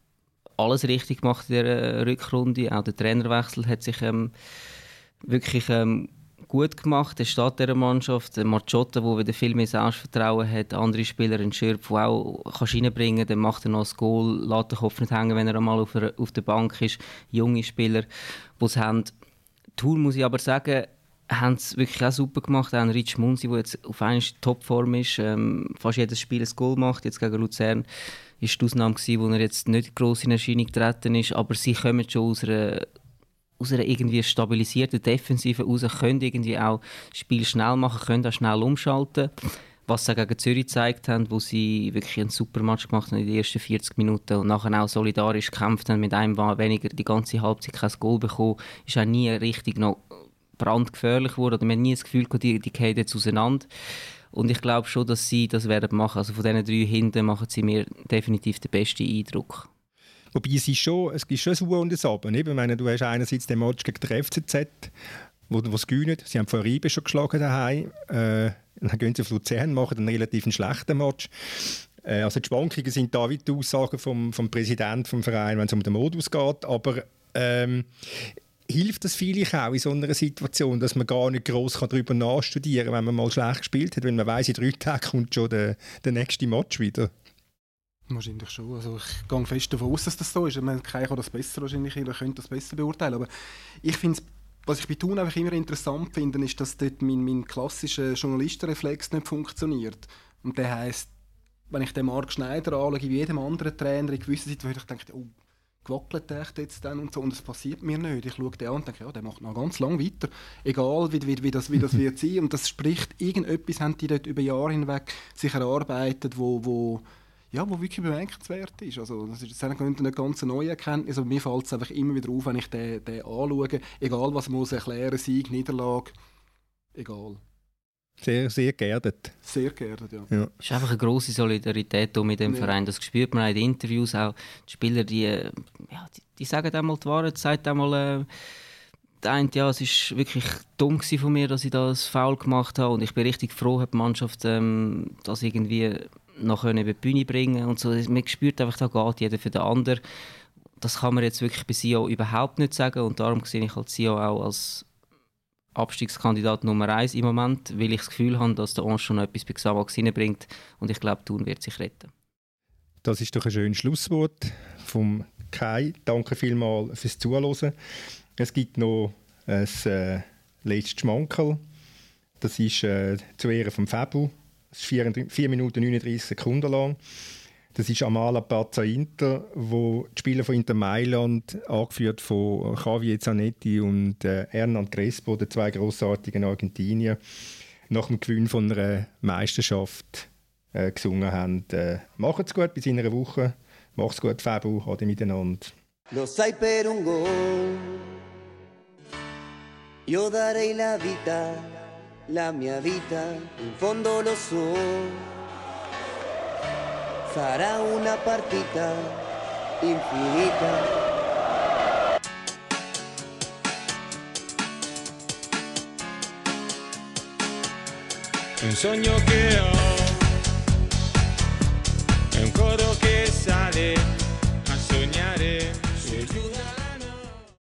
alles richtig gemacht in dieser Rückrunde. Auch der Trainerwechsel hat sich wirklich gut gemacht. Der steht dieser Mannschaft. Der Marciotta, der wieder viel mehr Selbstvertrauen hat. Andere Spieler, ein Schürpf, der auch reinbringen kann. Dann macht er noch das Goal, lässt den Kopf nicht hängen, wenn er einmal auf der Bank ist. Junge Spieler, die es haben. Thun, muss ich aber sagen, haben es wirklich auch super gemacht. Auch ein Rich Munzi, der jetzt auf einmal Topform ist, fast jedes Spiel ein Goal macht. Jetzt gegen Luzern war die Ausnahme, wo er jetzt nicht gross in Erscheinung getreten ist. Aber sie kommen schon aus einer irgendwie stabilisierten Defensive raus, können irgendwie auch das Spiel schnell machen, können auch schnell umschalten. Was sie gegen Zürich gezeigt haben, wo sie wirklich einen super Match gemacht haben in den ersten 40 Minuten und nachher auch solidarisch gekämpft haben, mit einem weniger die ganze Halbzeit kein Goal bekommen, ist auch nie richtig noch brandgefährlich geworden. Oder man hat nie das Gefühl, die gehen jetzt auseinander. Und ich glaube schon, dass sie das werden machen. Also von diesen 3 hinten machen sie mir definitiv den besten Eindruck. Wobei es gibt schon ein Uhr und ein Abend. Ich meine, du hast einerseits den Match gegen den FCZ, wo sie gewinnen. Sie haben vor Ribe schon geschlagen daheim. Dann gehen sie auf Luzern, machen einen relativ schlechten Match. Also die Schwankungen sind da wie die Aussagen vom Präsidenten des Vereins, wenn es um den Modus geht. Aber hilft das vielleicht auch in so einer Situation, dass man gar nicht gross darüber nachstudieren kann, wenn man mal schlecht gespielt hat, weil man weiss, in 3 Tagen kommt schon der nächste Match wieder? Wahrscheinlich schon. Also ich gehe fest davon aus, dass das so ist. Ich meine, keiner kann das besser wahrscheinlich, oder könnte das besser beurteilen. Aber ich finde, was ich bei Thun einfach immer interessant finde, ist, dass dort mein klassischer Journalistenreflex nicht funktioniert. Und der heisst, wenn ich den Marc Schneider anschaue, wie jedem anderen Trainer in gewissen Situationen, ich denke, gewackelt echt jetzt dann und so, und das passiert mir nicht. Ich schaue den an und denke, ja, der macht noch ganz lang weiter. Egal, wie das wird sein. Und das spricht, irgendetwas haben die dort über Jahre hinweg sich erarbeitet, wo wirklich bemerkenswert ist. Also, das ist jetzt eine ganz neue Erkenntnis, aber mir fällt es einfach immer wieder auf, wenn ich den anschaue. Egal, was man muss erklären, Sieg, Niederlage, egal. Sehr, sehr geerdet. Sehr geerdet, ja. Es ist einfach eine grosse Solidarität mit dem Verein. Das spürt man auch in den Interviews. Auch die Spieler, die sagen einmal die Wahrheit, sagt einmal der eine, ja, es war wirklich dumm von mir, dass ich das Foul gemacht habe. Und ich bin richtig froh, hat die Mannschaft das irgendwie noch über die Bühne bringen und so. Man spürt einfach, da geht jeder für den anderen. Das kann man jetzt wirklich bei Sion überhaupt nicht sagen. Und darum sehe ich halt Sion auch als Abstiegskandidat Nummer 1 im Moment, weil ich das Gefühl habe, dass der Ange schon noch etwas bei Xamax reinbringt und ich glaube, Thun wird sich retten. Das ist doch ein schönes Schlusswort vom Kai. Danke vielmals fürs Zuhören. Es gibt noch das letzte Schmankerl. Das ist zu Ehren von Fabu. Das ist 4 Minuten 39 Sekunden lang. Das ist Amala Pazza Inter, wo die Spieler von Inter Mailand, angeführt von Javier Zanetti und Hernán Crespo, den 2 grossartigen Argentinier, nach dem Gewinn von einer Meisterschaft gesungen haben. Macht's gut, bis in einer Woche. Macht's gut, Fabu, ade miteinander. Los hay per un gol. Yo daré la vita, la mia vita, in fondo lo so. Sarà una partita infinita. Un sogno che ho